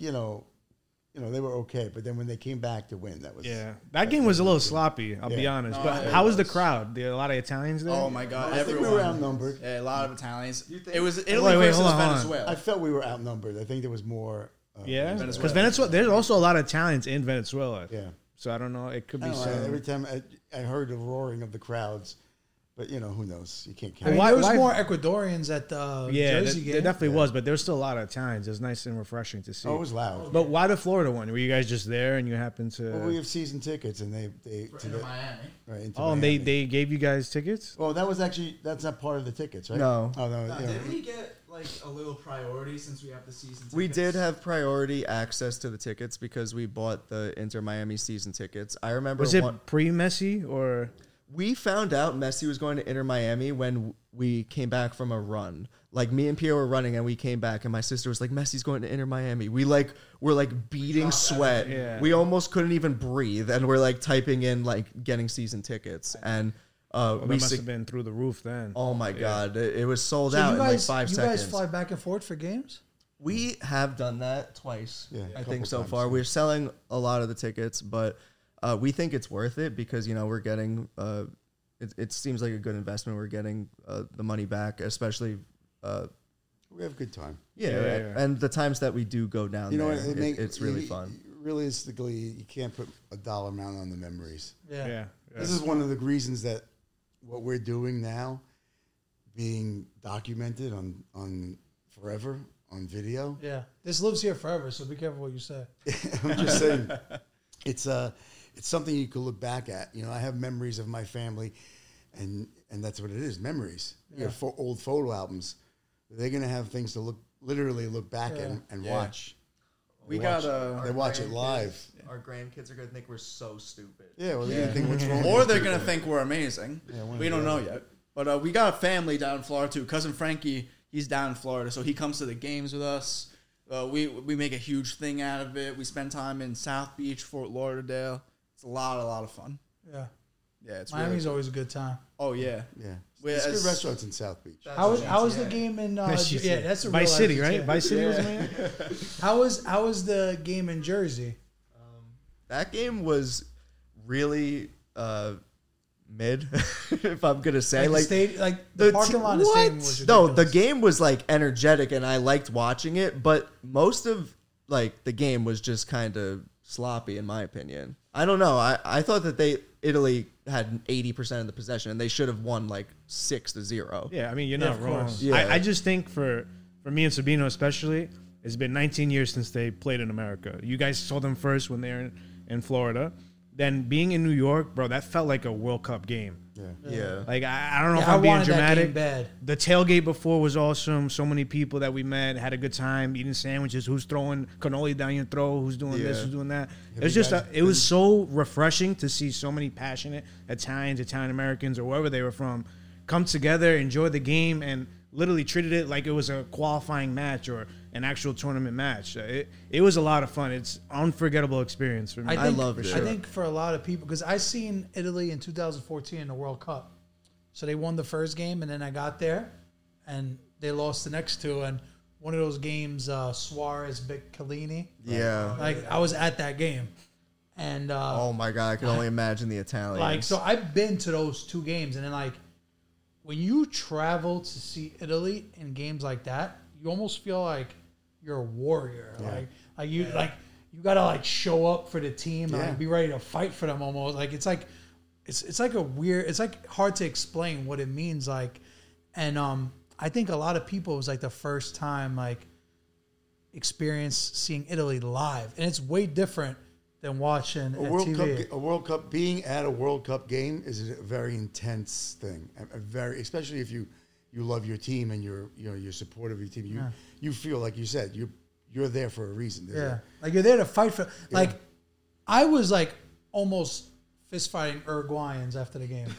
they were okay, but then when they came back to win, that was That game was a little sloppy. I'll be Yeah. honest. No, But it how was the was. crowd? There a lot of Italians there. Oh my God! I think we everyone. were outnumbered. Yeah, a lot of Italians. It was Italy Wait, versus hold on. Venezuela. I felt we were outnumbered. I think there was more. Yeah, Venezuela. because Venezuela. There's also a lot of Italians in Venezuela. Yeah. So I don't know. It could I be don't know, some. every time I heard the roaring of the crowds, but who knows? You can't I count. mean, Why- there was why- more Ecuadorians at the Jersey game. there definitely was, but there's still a lot of Italians. It was nice and refreshing to see. Oh, it was loud. But why the Florida one? Were you guys just there and you happened to? Well, we have season tickets, and they to the, Miami. right into and Miami. they gave you guys tickets. Well, that's not part of the tickets, right? No. Oh no. Did we get like a little priority since we have the season tickets? We did have priority access to the tickets because we bought the Inter Miami season tickets. I remember Was it pre-Messi or? we found out Messi was going to Inter Miami when we came back from a run. Like me and Pierre were running and we came back and my sister was like, Messi's going to Inter Miami. We were like beating sweat. Yeah. We almost couldn't even breathe and we're like typing in like getting season tickets and Well, we that must have been through the roof then. oh my god, it was sold So out you in like guys, 5 you seconds. guys fly back and forth for games? We have done that twice. Yeah, a I think couple so times, far. yeah. We're selling a lot of the tickets, but we think it's worth it because we're getting. It seems like a good investment. We're getting the money back, especially. We have a good time. Yeah, Yeah. and the times that we do go down there, What, it's really fun. realistically, you can't put a dollar amount on the memories. Yeah. Yeah. This is one of the reasons that what we're doing now, being documented on forever on video. Yeah. This lives here forever, so be careful what you say. I'm just saying, it's something you could look back at. You know, I have memories of my family, and that's what it is, memories. You know, old photo albums. They're gonna have things to literally look back at and watch. We watch, got they watch it live. Our grandkids are gonna think we're so stupid. Yeah, well, they're gonna think what's wrong. or with they're people? gonna think we're amazing. one We or don't the know other. yet. But we got a family down in Florida too. Cousin Frankie, he's down in Florida, so he comes to the games with us. We make a huge thing out of it. We spend time in South Beach, Fort Lauderdale. It's a lot of fun. Yeah. Yeah, it's Miami's really, always a good time. oh yeah. Yeah, There's there's good restaurants in South Beach. How was the game in That's yeah, that's a Vice real City, life right? GTA. Vice City was man. How was the game in Jersey? That game was really mid, if I'm gonna say. Like the parking lot of the stadium was ridiculous. No, the game was like energetic, and I liked watching it. But most of like the game was just kind of sloppy, in my opinion. I don't know. I thought that Italy had 80% of the possession, and they should have won like 6-0. Yeah, I mean, you're Yeah, not of wrong. course. Yeah. I just think for me and Sabino especially, it's been 19 years since they played in America. You guys saw them first when they were in Florida. Then being in New York, bro, that felt like a World Cup game. Yeah. Like, I don't know Yeah, if I I'm being wanted that dramatic. game bad. The tailgate before was awesome. So many people that we met had a good time eating sandwiches. Who's throwing cannoli down your throat? Who's doing this? Who's doing that? It was just it was so refreshing to see so many passionate Italians, Italian Americans, or wherever they were from, come together, enjoy the game, and literally treated it like it was a qualifying match or an actual tournament match. It was a lot of fun. It's an unforgettable experience for me. I loved it. I think for a lot of people, because I seen Italy in 2014 in the World Cup. So they won the first game, and then I got there, and they lost the next two. And one of those games, Suarez beat Chiellini. Yeah. Like, I was at that game. And Oh my god, I can only imagine the Italians. like, so I've been to those two games, and then like when you travel to see Italy in games like that, you almost feel like you're a warrior. Like you gotta like show up for the team and like be ready to fight for them almost. Like it's like a weird, it's like hard to explain what it means like. And I think a lot of people, it was like the first time like experience seeing Italy live, and it's way different than watching A at World TV. Cup, a World Cup, being at a World Cup game is a very intense thing. A very, especially if you love your team and you're supportive of your team. You feel like you said you're there for a reason. Yeah, like you're there to fight for. Like, I was like almost fist fighting Uruguayans after the game.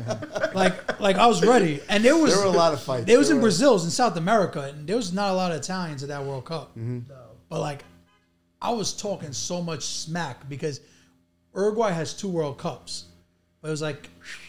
like I was ready, and there were a lot of fights. There was There in were- Brazil, it was in South America, and there was not a lot of Italians at that World Cup. But like, I was talking so much smack because Uruguay has 2 World Cups, but it was like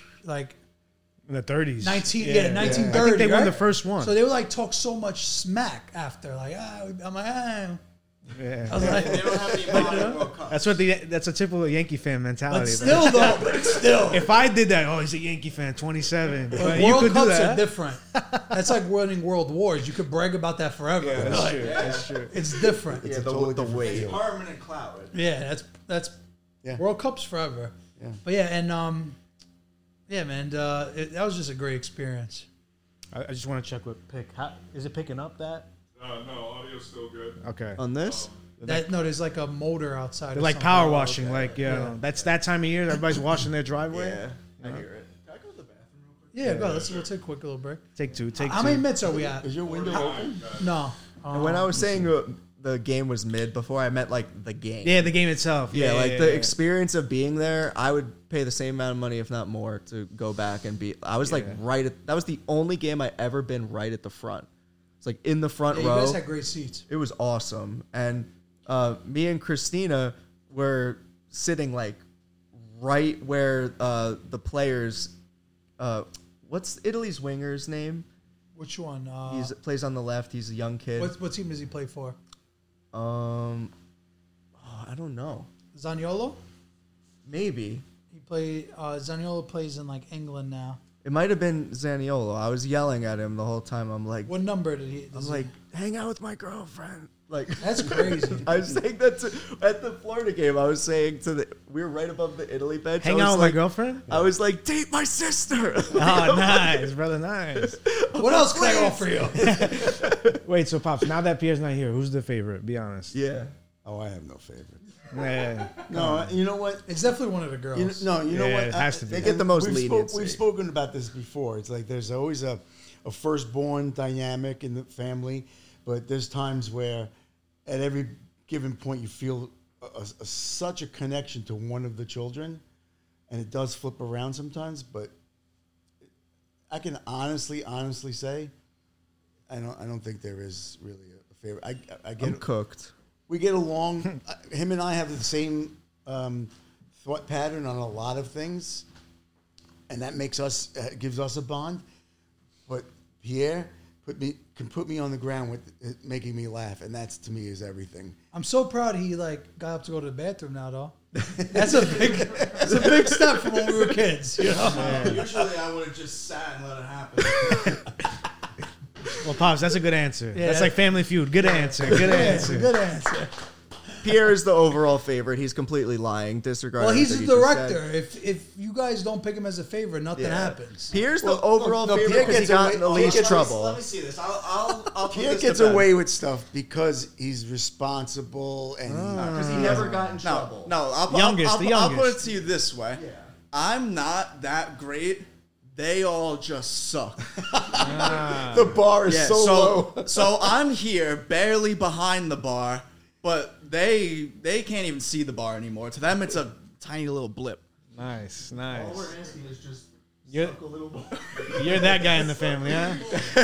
in the 30s. 1930. I think they won right? the first one. So they would like talk so much smack after, like I'm like Yeah. I was like, They don't have any modern World Cup. That's a typical Yankee fan mentality. but though. still. If I did that, he's a Yankee fan, 27. But you World could do Cups that. are different. That's like winning world wars. You could brag about that forever. That's Like, true. That's true. it's different. yeah, Yeah, the weight. Permanent cloud. that's Yeah. World Cups forever. Yeah. But yeah, and yeah, man, that was just a great experience. I just want to check with Pick. Is it picking up that? No, audio's still good. Okay. On this? There's like a motor outside. They're or like something. power washing. Like, that's that time of year. Everybody's washing their driveway. Yeah, I hear it. Can I go to the bathroom real quick? Yeah, go. We'll take a quick little break. Take two. How many minutes are we at? Is your window open? No. And when I was saying the game was mid before, I meant like the game. Yeah, the game itself. Yeah, like the experience of being there, I would pay the same amount of money, if not more, to go back and be. I was like that was the only game I ever been right at the front. It's like in the front Yeah, you row. guys had great seats. It was awesome. And me and Christina were sitting like right where the players. What's Italy's winger's name? Which one? He plays on the left. He's a young kid. What team does he play for? I don't know. Zaniolo? Maybe. He Zaniolo plays in like England now. It might have been Zaniolo. I was yelling at him the whole time. I'm like, What number did he? hang out with my girlfriend. Like That's crazy. I was saying that at the Florida game. I was saying we were right above the Italy bench. Hang I was out with my girlfriend? I was like, date my sister. Oh, nice, brother, nice. What else can I offer you? Wait, so Pops, now that Pierre's not here, who's the favorite? Be honest. Yeah. Oh, I have no favorite. Yeah. No, you know what? It's definitely one of the girls. You know Yeah, what? it has to be. They get the most we've leniency. We've spoken about this before. It's like there's always a firstborn dynamic in the family, but there's times where at every given point you feel such a connection to one of the children, and it does flip around sometimes. But I can honestly say, I don't think there is really a favorite. I get I'm cooked. we get along. Him and I have the same thought pattern on a lot of things, and that makes us gives us a bond. But Pierre can put me on the ground with it making me laugh, and that's to me is everything. I'm so proud he got up to go to the bathroom now, though. That's a big step from when we were kids. You know? Usually I would have just sat and let it happen. Well, Pops, that's a good answer. Yeah. That's like Family Feud. Good answer. Good answer. Good answer. Pierre is the overall favorite. He's completely lying. Disregard. Well, he's the everything you just director. said. If you guys don't pick him as a favorite, nothing happens. Pierre's Well, the overall no, favorite Pierre because he gets got away- in the Pierre least gets- trouble. Let me see this. I'll put Pierre this gets to bed. away with stuff because he's responsible and Because he never got in No, trouble. no. I'll Youngest, the I'll put it youngest. to you this way. I'm not that great. They all just suck. the bar is Yeah, so low. so I'm here, barely behind the bar, but they can't even see the bar anymore. To them, it's a tiny little blip. Nice, nice. asking is just You're, a little more. you're that guy in the family, huh?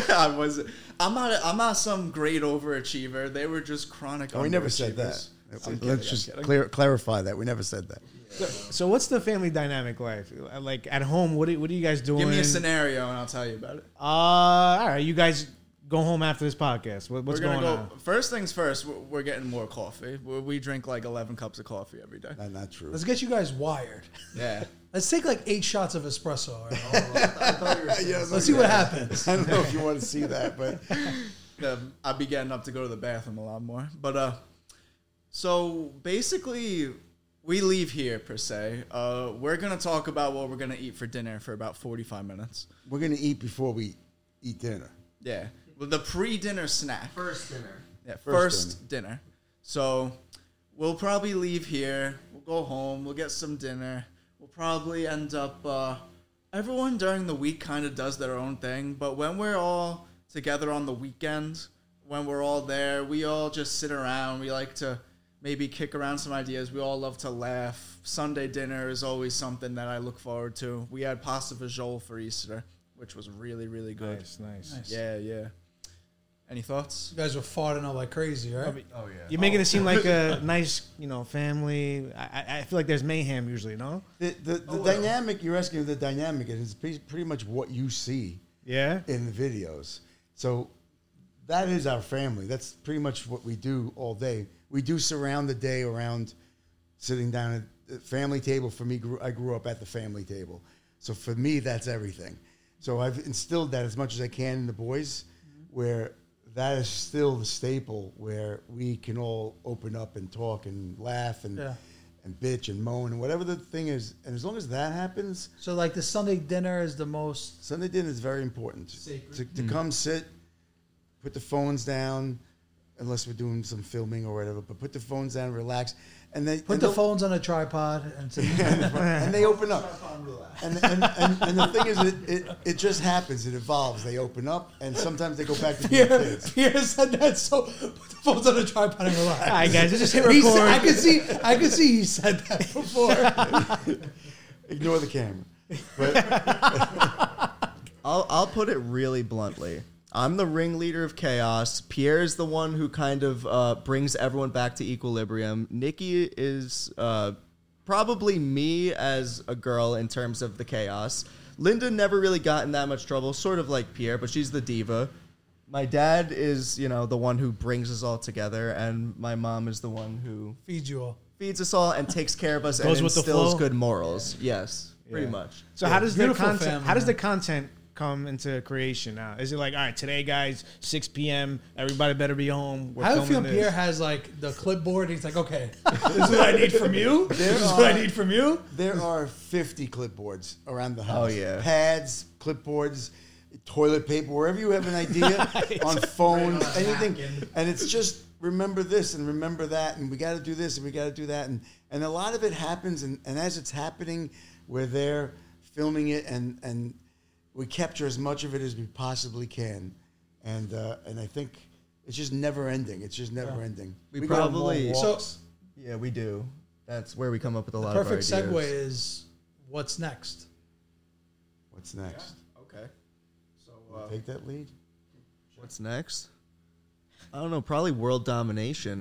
I'm not some great overachiever. They were just chronic. We never said that. underachievers. I'm Let's kidding. just clarify that. We never said that. So what's the family dynamic like? Like at home, what are you guys doing? Give me a scenario and I'll tell you about it. All right, you guys go home after this podcast. What's We're gonna going go. on? First things first. We're getting more coffee. We drink like 11 cups of coffee every day. Not true. Let's get you guys wired. Yeah. Let's take like 8 shots of espresso. All right? Yes, Let's see what happens. I don't know if you want to see that, but I'd be getting up to go to the bathroom a lot more. But so basically, we leave here per se. We're gonna talk about what we're gonna eat for dinner for about 45 minutes. we're gonna eat before we eat dinner. Yeah, with the pre-dinner snack. First dinner. Yeah, first dinner. So we'll probably leave here. We'll go home. We'll get some dinner. We'll probably end up. Everyone during the week kind of does their own thing, but when we're all together on the weekend, when we're all there, we all just sit around. We like to maybe kick around some ideas. We all love to laugh. Sunday dinner is always something that I look forward to. We had pasta vajol for Easter, which was really, really good. Nice. Yeah. Any thoughts? You guys were farting out like crazy, right? Oh yeah. You're making it seem like a nice, family. I feel like there's mayhem usually, no? The dynamic you're asking, the dynamic is pretty much what you see Yeah. in the videos. So that is our family. That's pretty much what we do all day. We do surround the day around sitting down at the family table. For me, I grew up at the family table. So for me, that's everything. So I've instilled that as much as I can in the boys, where that is still the staple where we can all open up and talk and laugh and bitch and moan and whatever the thing is. And as long as that happens, So like the Sunday dinner is the most. Sunday dinner is very important. To come sit, put the phones down, unless we're doing some filming or whatever, but put the phones down, relax. And they Put the phones on a tripod and and they open up. And the thing is, it just happens. It evolves. They open up, and sometimes they go back to being kids. Pierre said that. So put the phones on a tripod and relax. All right, guys, just hit He record. said, I could see he said that before. Ignore the camera. But I'll put it really bluntly. I'm the ringleader of chaos. Pierre is the one who kind of brings everyone back to equilibrium. Nikki is probably me as a girl in terms of the chaos. Linda never really got in that much trouble, sort of like Pierre, but she's the diva. My dad is, the one who brings us all together, and my mom is the one who Feed you all. feeds us all and takes care of us Goes and with the instills flow. good morals. Yes, pretty much. So how does the Beautiful content? family, How does man. the content come into creation now? Is it like, all right, today, guys, 6 p.m., everybody better be home. We're I feel filming Pierre this. has like the clipboard. He's like, okay, this is what I need from you. This is what I need from you. There are 50 clipboards around the house. Oh, yeah. Pads, clipboards, toilet paper, wherever you have an idea, on phones, anything. And it's just remember this and remember that, and we got to do this and we got to do that. And a lot of it happens, and as it's happening, we're there filming it, and we capture as much of it as we possibly can. And I think it's just never ending. It's just never ending. We go on probably- long So walks. Yeah, we do. That's where we come up with a lot perfect of our segue ideas. is what's next. What's next? Okay. So Take that lead. what's next? I don't know. Probably world domination.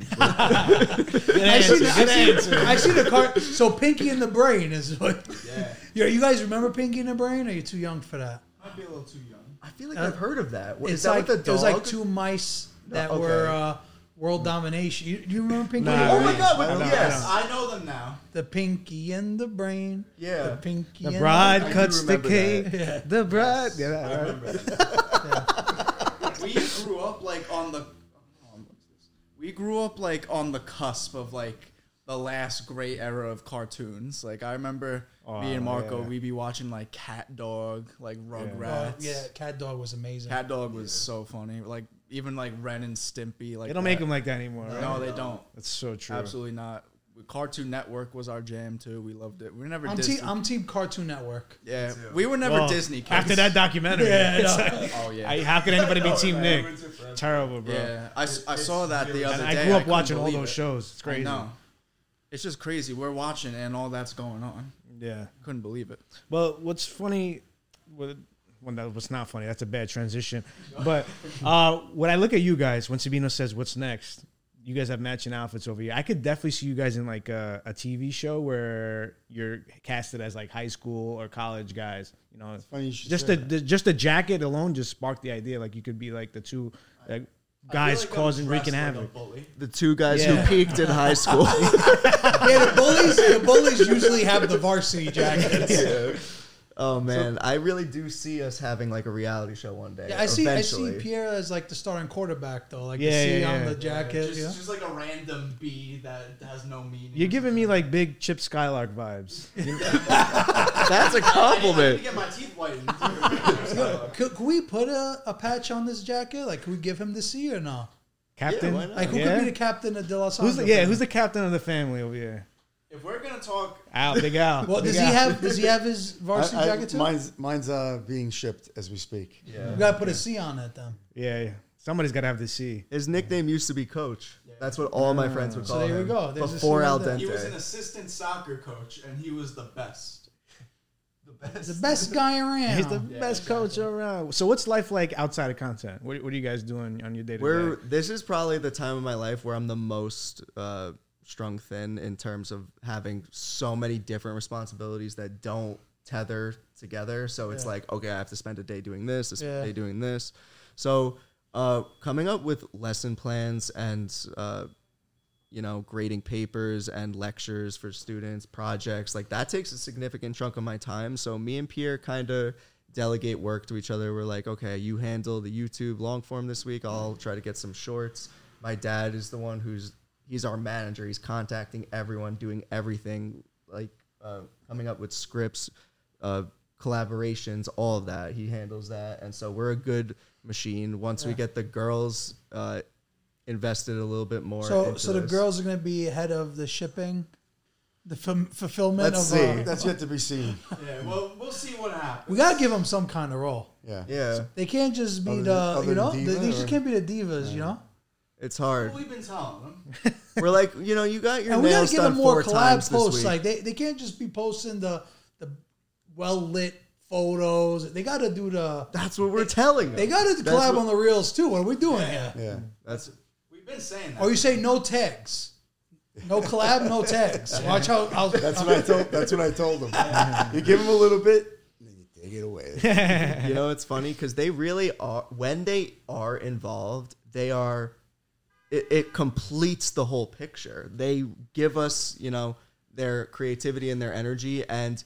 I see the card. So Pinky in the Brain is what. Yeah. You guys remember Pinky in the Brain? Or are you too young for that? Might be a little too young. I feel like I've heard of that. What, It's is that like with the it was dog? like two mice that okay. were world domination. Do you remember Pinky? Nah. in the Oh Brain? my God! I know, Yes. I know them now. The Pinky in the Brain. Yeah. The Pinky. The in bride I do cuts the remember cake. that. Yeah. The bride. Yes. Yeah, I right. remember that. We grew up like on the. We grew up like on the cusp of like the last great era of cartoons. Like I remember me and Marco, yeah. we'd be watching like Cat Dog, like Rugrats. Yeah, Cat Dog was amazing. Cat Dog was so funny. Like even like Ren and Stimpy. Like They don't make them like that anymore, right? No, they don't. That's so true. Absolutely not. Cartoon Network was our jam too. We loved it. We were never I'm Disney. team Cartoon Network. Yeah, we were never Well, Disney kids. After that documentary. Yeah, it's I know. like, Oh yeah. how could anybody be Team Nick? Terrible, bro. Yeah, I saw that the other And day. I grew up couldn't watching all believe those it. shows. It's crazy. I know. It's just crazy. We're watching and all that's going on. Yeah. Couldn't believe it. Well, what's funny, well, that was not funny. That's a bad transition. But when I look at you guys, when Sabino says, "What's next?" You guys have matching outfits over here. I could definitely see you guys in like a TV show where you're casted as like high school or college guys. You know, Funny you should just say just the jacket alone just sparked the idea. Like you could be like the two guys causing wreaking havoc. The two guys Yeah. who peaked in high school. Yeah, the bullies usually have the varsity jackets. Oh man, I really do see us having like a reality show one day. Yeah, I see Eventually. Pierre as like the starting quarterback though, like Yeah, the C yeah, on yeah. the jacket. Just, Yeah, just like a random bee that has no meaning. You're giving me like big Chip Skylark vibes. That's a I need compliment. to get my teeth whitened. Could we put a patch on this jacket? Like, could we give him the C or no? Captain? why not? Like, who Yeah? could be the captain of De La Who's Sangre? the, who's the captain of the family over here? If we're gonna talk, Al, Big Al. Well, Big does he Al. have his varsity jacket too? Mine's being shipped as we speak. Yeah. We gotta put a C on it then. Yeah. Somebody's got to have the C. His nickname used to be Coach. That's what all my friends would So call there him. you go. There's a Before C right Al there. Dente. he was an assistant soccer coach and he was the best. The best guy around. He's the best coach around. So what's life like outside of content? What are you guys doing on your day to We're day? this is probably the time of my life where I'm the most strung thin in terms of having so many different responsibilities that don't tether together. So it's like, okay, I have to spend a day doing this, a day doing this. So coming up with lesson plans and grading papers and lectures for students, projects, like that takes a significant chunk of my time. So me and Pierre kind of delegate work to each other. We're like, okay, you handle the YouTube long form this week. I'll try to get some shorts. My dad is the one he's our manager. He's contacting everyone, doing everything, like coming up with scripts, collaborations, all of that. He handles that. And so we're a good machine. Once we get the girls invested a little bit more. So into the this. girls are gonna be ahead of the shipping, the fulfillment Let's of. see. That's yet to be seen. Yeah, well, we'll see what happens. We gotta give them some kind of role. Yeah. Yeah, They can't just be Other than diva, they just or- can't be the divas, you know. it's hard. We've been telling them. We're like, you got your And we gotta nails give done them more 4 times collab this posts. week. Like they can't just be posting the well lit photos. They gotta do the. That's what we're telling them. They gotta That's collab what- on the reels too. What are we doing here? Yeah. That's We've been saying that. Or you say no tags, no collab, no tags. Watch how. That's what I told. That's what I told them. You give them a little bit, and then you take it away. it's funny because they really are. When they are involved, they are. It completes the whole picture. They give us, their creativity and their energy, and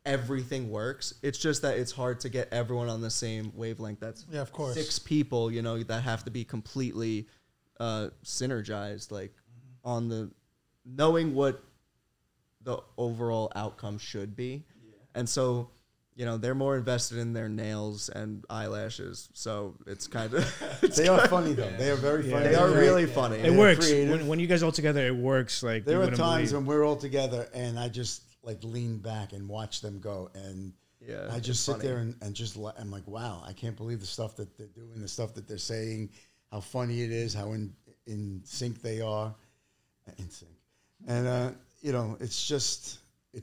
everything works. It's just that it's hard to get everyone on the same wavelength. That's Yeah, of course. 6 people, you know, that have to be completely synergized, like on the knowing what the overall outcome should be. And so, you know, they're more invested in their nails and eyelashes. So it's kind of They are funny though. They are very funny. they are really funny. It works when you guys all together. It works. Like There you are wouldn't times believe. when we're all together and I just like lean back and watch them go, and Yeah, I it's just sit funny. there and just I'm like, wow, I can't believe the stuff that they're doing, the stuff that they're saying, how funny it is, how in sync they are, in sync, and you know, it's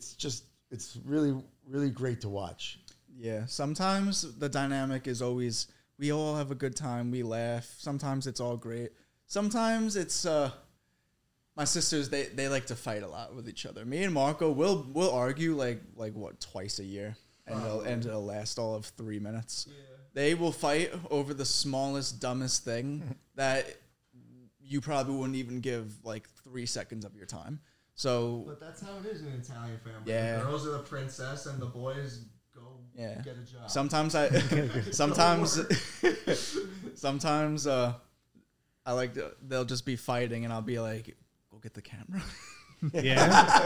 really great to watch. Yeah, sometimes the dynamic is always we all have a good time, we laugh. Sometimes it's all great. Sometimes it's my sisters they like to fight a lot with each other. Me and Marco we'll argue like what, twice a year, and it'll last all of 3 minutes. Yeah. They will fight over the smallest, dumbest thing that you probably wouldn't even give like 3 seconds of your time. So, But that's how it is in an Italian family. Yeah. The girls are the princess and the boys go yeah. get a job. Sometimes I like they'll just be fighting and I'll be like, go get the camera. Yeah.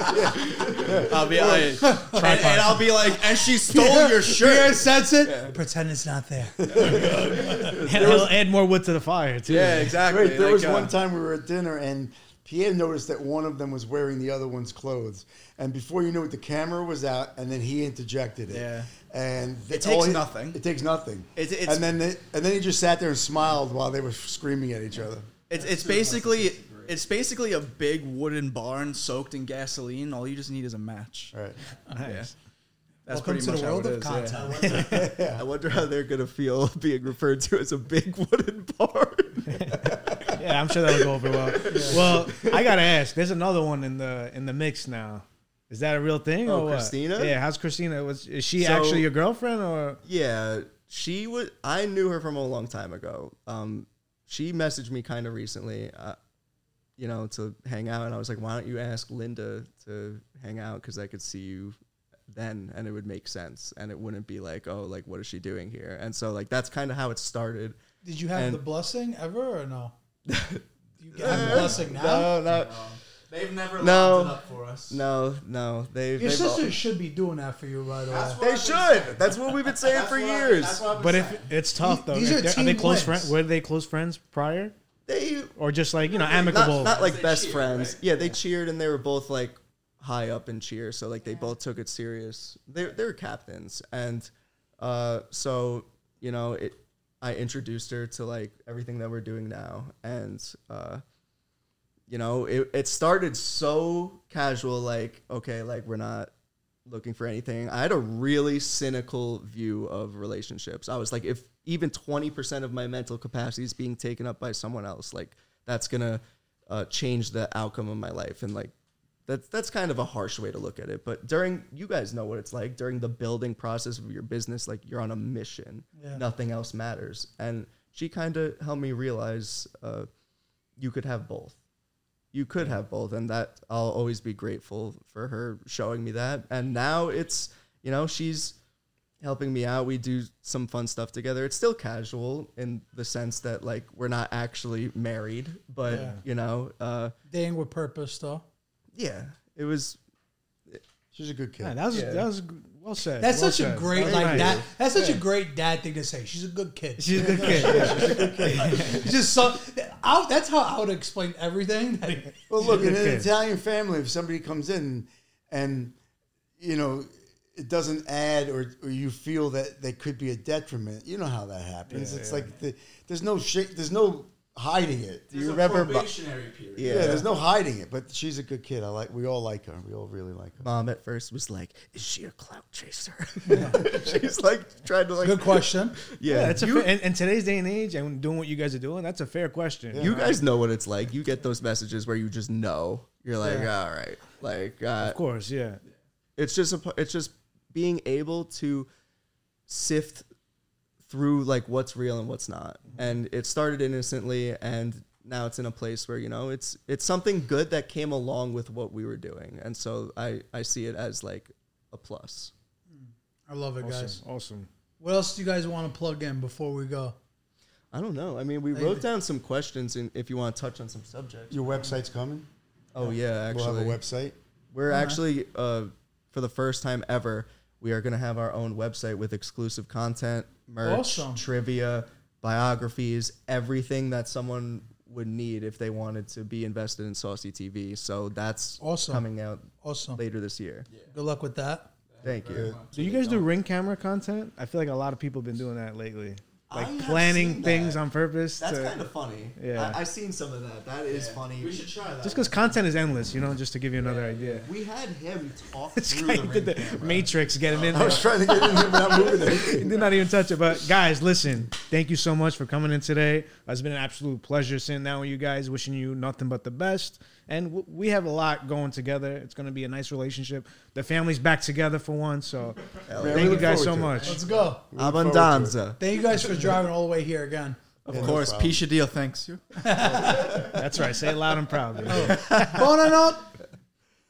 I'll be like, and I'll be like, and she stole your shirt. Sense it. Pretend it's not there. He'll add more wood to the fire too. Yeah, exactly. Right, there Like, was one time we were at dinner and Pierre noticed that one of them was wearing the other one's clothes, and before you knew it, the camera was out, and then he interjected it. Yeah. And It takes nothing. It takes nothing. It's- and then he just sat there and smiled while they were screaming at each other. It's basically a big wooden barn soaked in gasoline. All you just need is a match. All right. Nice. That's Welcome pretty to much the how world it of is, yeah. content. I wonder how they're gonna feel being referred to as a big wooden barn. Yeah, I'm sure that'll go over well. Well, I gotta ask. There's another one in the mix now. Is that a real thing? Oh, or what? Christina? Yeah. How's Christina? Is she So- actually your girlfriend or? Yeah, she would. I knew her from a long time ago. She messaged me kind of recently, you know, to hang out, and I was like, "Why don't you ask Linda to hang out? Because I could see you then, and it would make sense, and it wouldn't be like, oh, like what is she doing here?" And so, like, that's kind of how it started. Did you have And- the blessing ever or no? Do you have the blessing now? No, They've never No. lined it up for us. no. Your They've sisters should be doing that for you right away. They should. That's what we've been saying for years. But if it's tough though, These are are they team close wins. friends? Were they close friends prior, They or just like amicable? not like They best cheered, friends. right? Yeah, they cheered and they were both like high up in cheer, so like they both took it serious. They were captains, and so you know I introduced her to like everything that we're doing now, and you know it started so casual, like okay, like we're not looking for anything. I had a really cynical view of relationships. I was like, if even 20% of my mental capacity is being taken up by someone else, like that's gonna change the outcome of my life. And like that's kind of a harsh way to look at it. But you guys know what it's like during the building process of your business, like you're on a mission. Yeah. Nothing else matters. And she kind of helped me realize you could have both. You could have both, and that I'll always be grateful for her showing me that. And now it's, you know, she's helping me out. We do some fun stuff together. It's still casual in the sense that like we're not actually married, but Yeah. you know, Dating with purpose, though. yeah, it was. She's a good kid. Yeah, that was well said. That's well such a said. great Very like nice. that. That's such a great dad thing to say. She's a good kid. She's a good kid. Yeah. It's just so. That's how I would explain everything. Well, look, in an kid. Italian family, if somebody comes in and, you know, it doesn't add or you feel that they could be a detriment, you know how that happens. It's like there's no hiding it. Do you remember? probationary period. Yeah. there's no hiding it. But she's a good kid. We all like her. We all really like her. Mom at first was like, "Is she a clout chaser?" She's like trying to like. Good question. Yeah, That's in today's day and age, and doing what you guys are doing, that's a fair question. you guys know what it's like. You get those messages where you just know. You're like, all right, like Of course, yeah. it's just being able to sift through like what's real and what's not. And it started innocently, and now it's in a place where, you know, it's something good that came along with what we were doing. And so I see it as like a plus. I love it, guys. Awesome. What else do you guys want to plug in before we go? I don't know. I mean, we wrote down some questions, and if you want to touch on some subjects. Your website's coming? Oh yeah, actually, We'll have a website. We're actually for the first time ever, we are going to have our own website with exclusive content, merch, trivia, biographies, everything that someone would need if they wanted to be invested in Saucy TV. So that's coming out later this year. Yeah. Good luck with that. Thank you. Do you guys do Ring camera content? I feel like a lot of people have been doing that lately. Like planning things on purpose. That's kind of funny. Yeah. I've seen some of that. That is funny. We should try that. Just because content is endless, just to give you another idea. We had him talk This through guy the did ring the camera. Matrix getting in I there. was trying to get in here without moving it. He did not even touch it. But guys, listen, thank you so much for coming in today. It's been an absolute pleasure sitting down with you guys, wishing you nothing but the best. And we have a lot going together. It's going to be a nice relationship. The family's back together for once. So thank you guys so much. Let's go. Abundanza. Thank you guys for driving all the way here again. Of course, Pisha Deal thanks you. That's right. Say it loud and proud. Buona notte.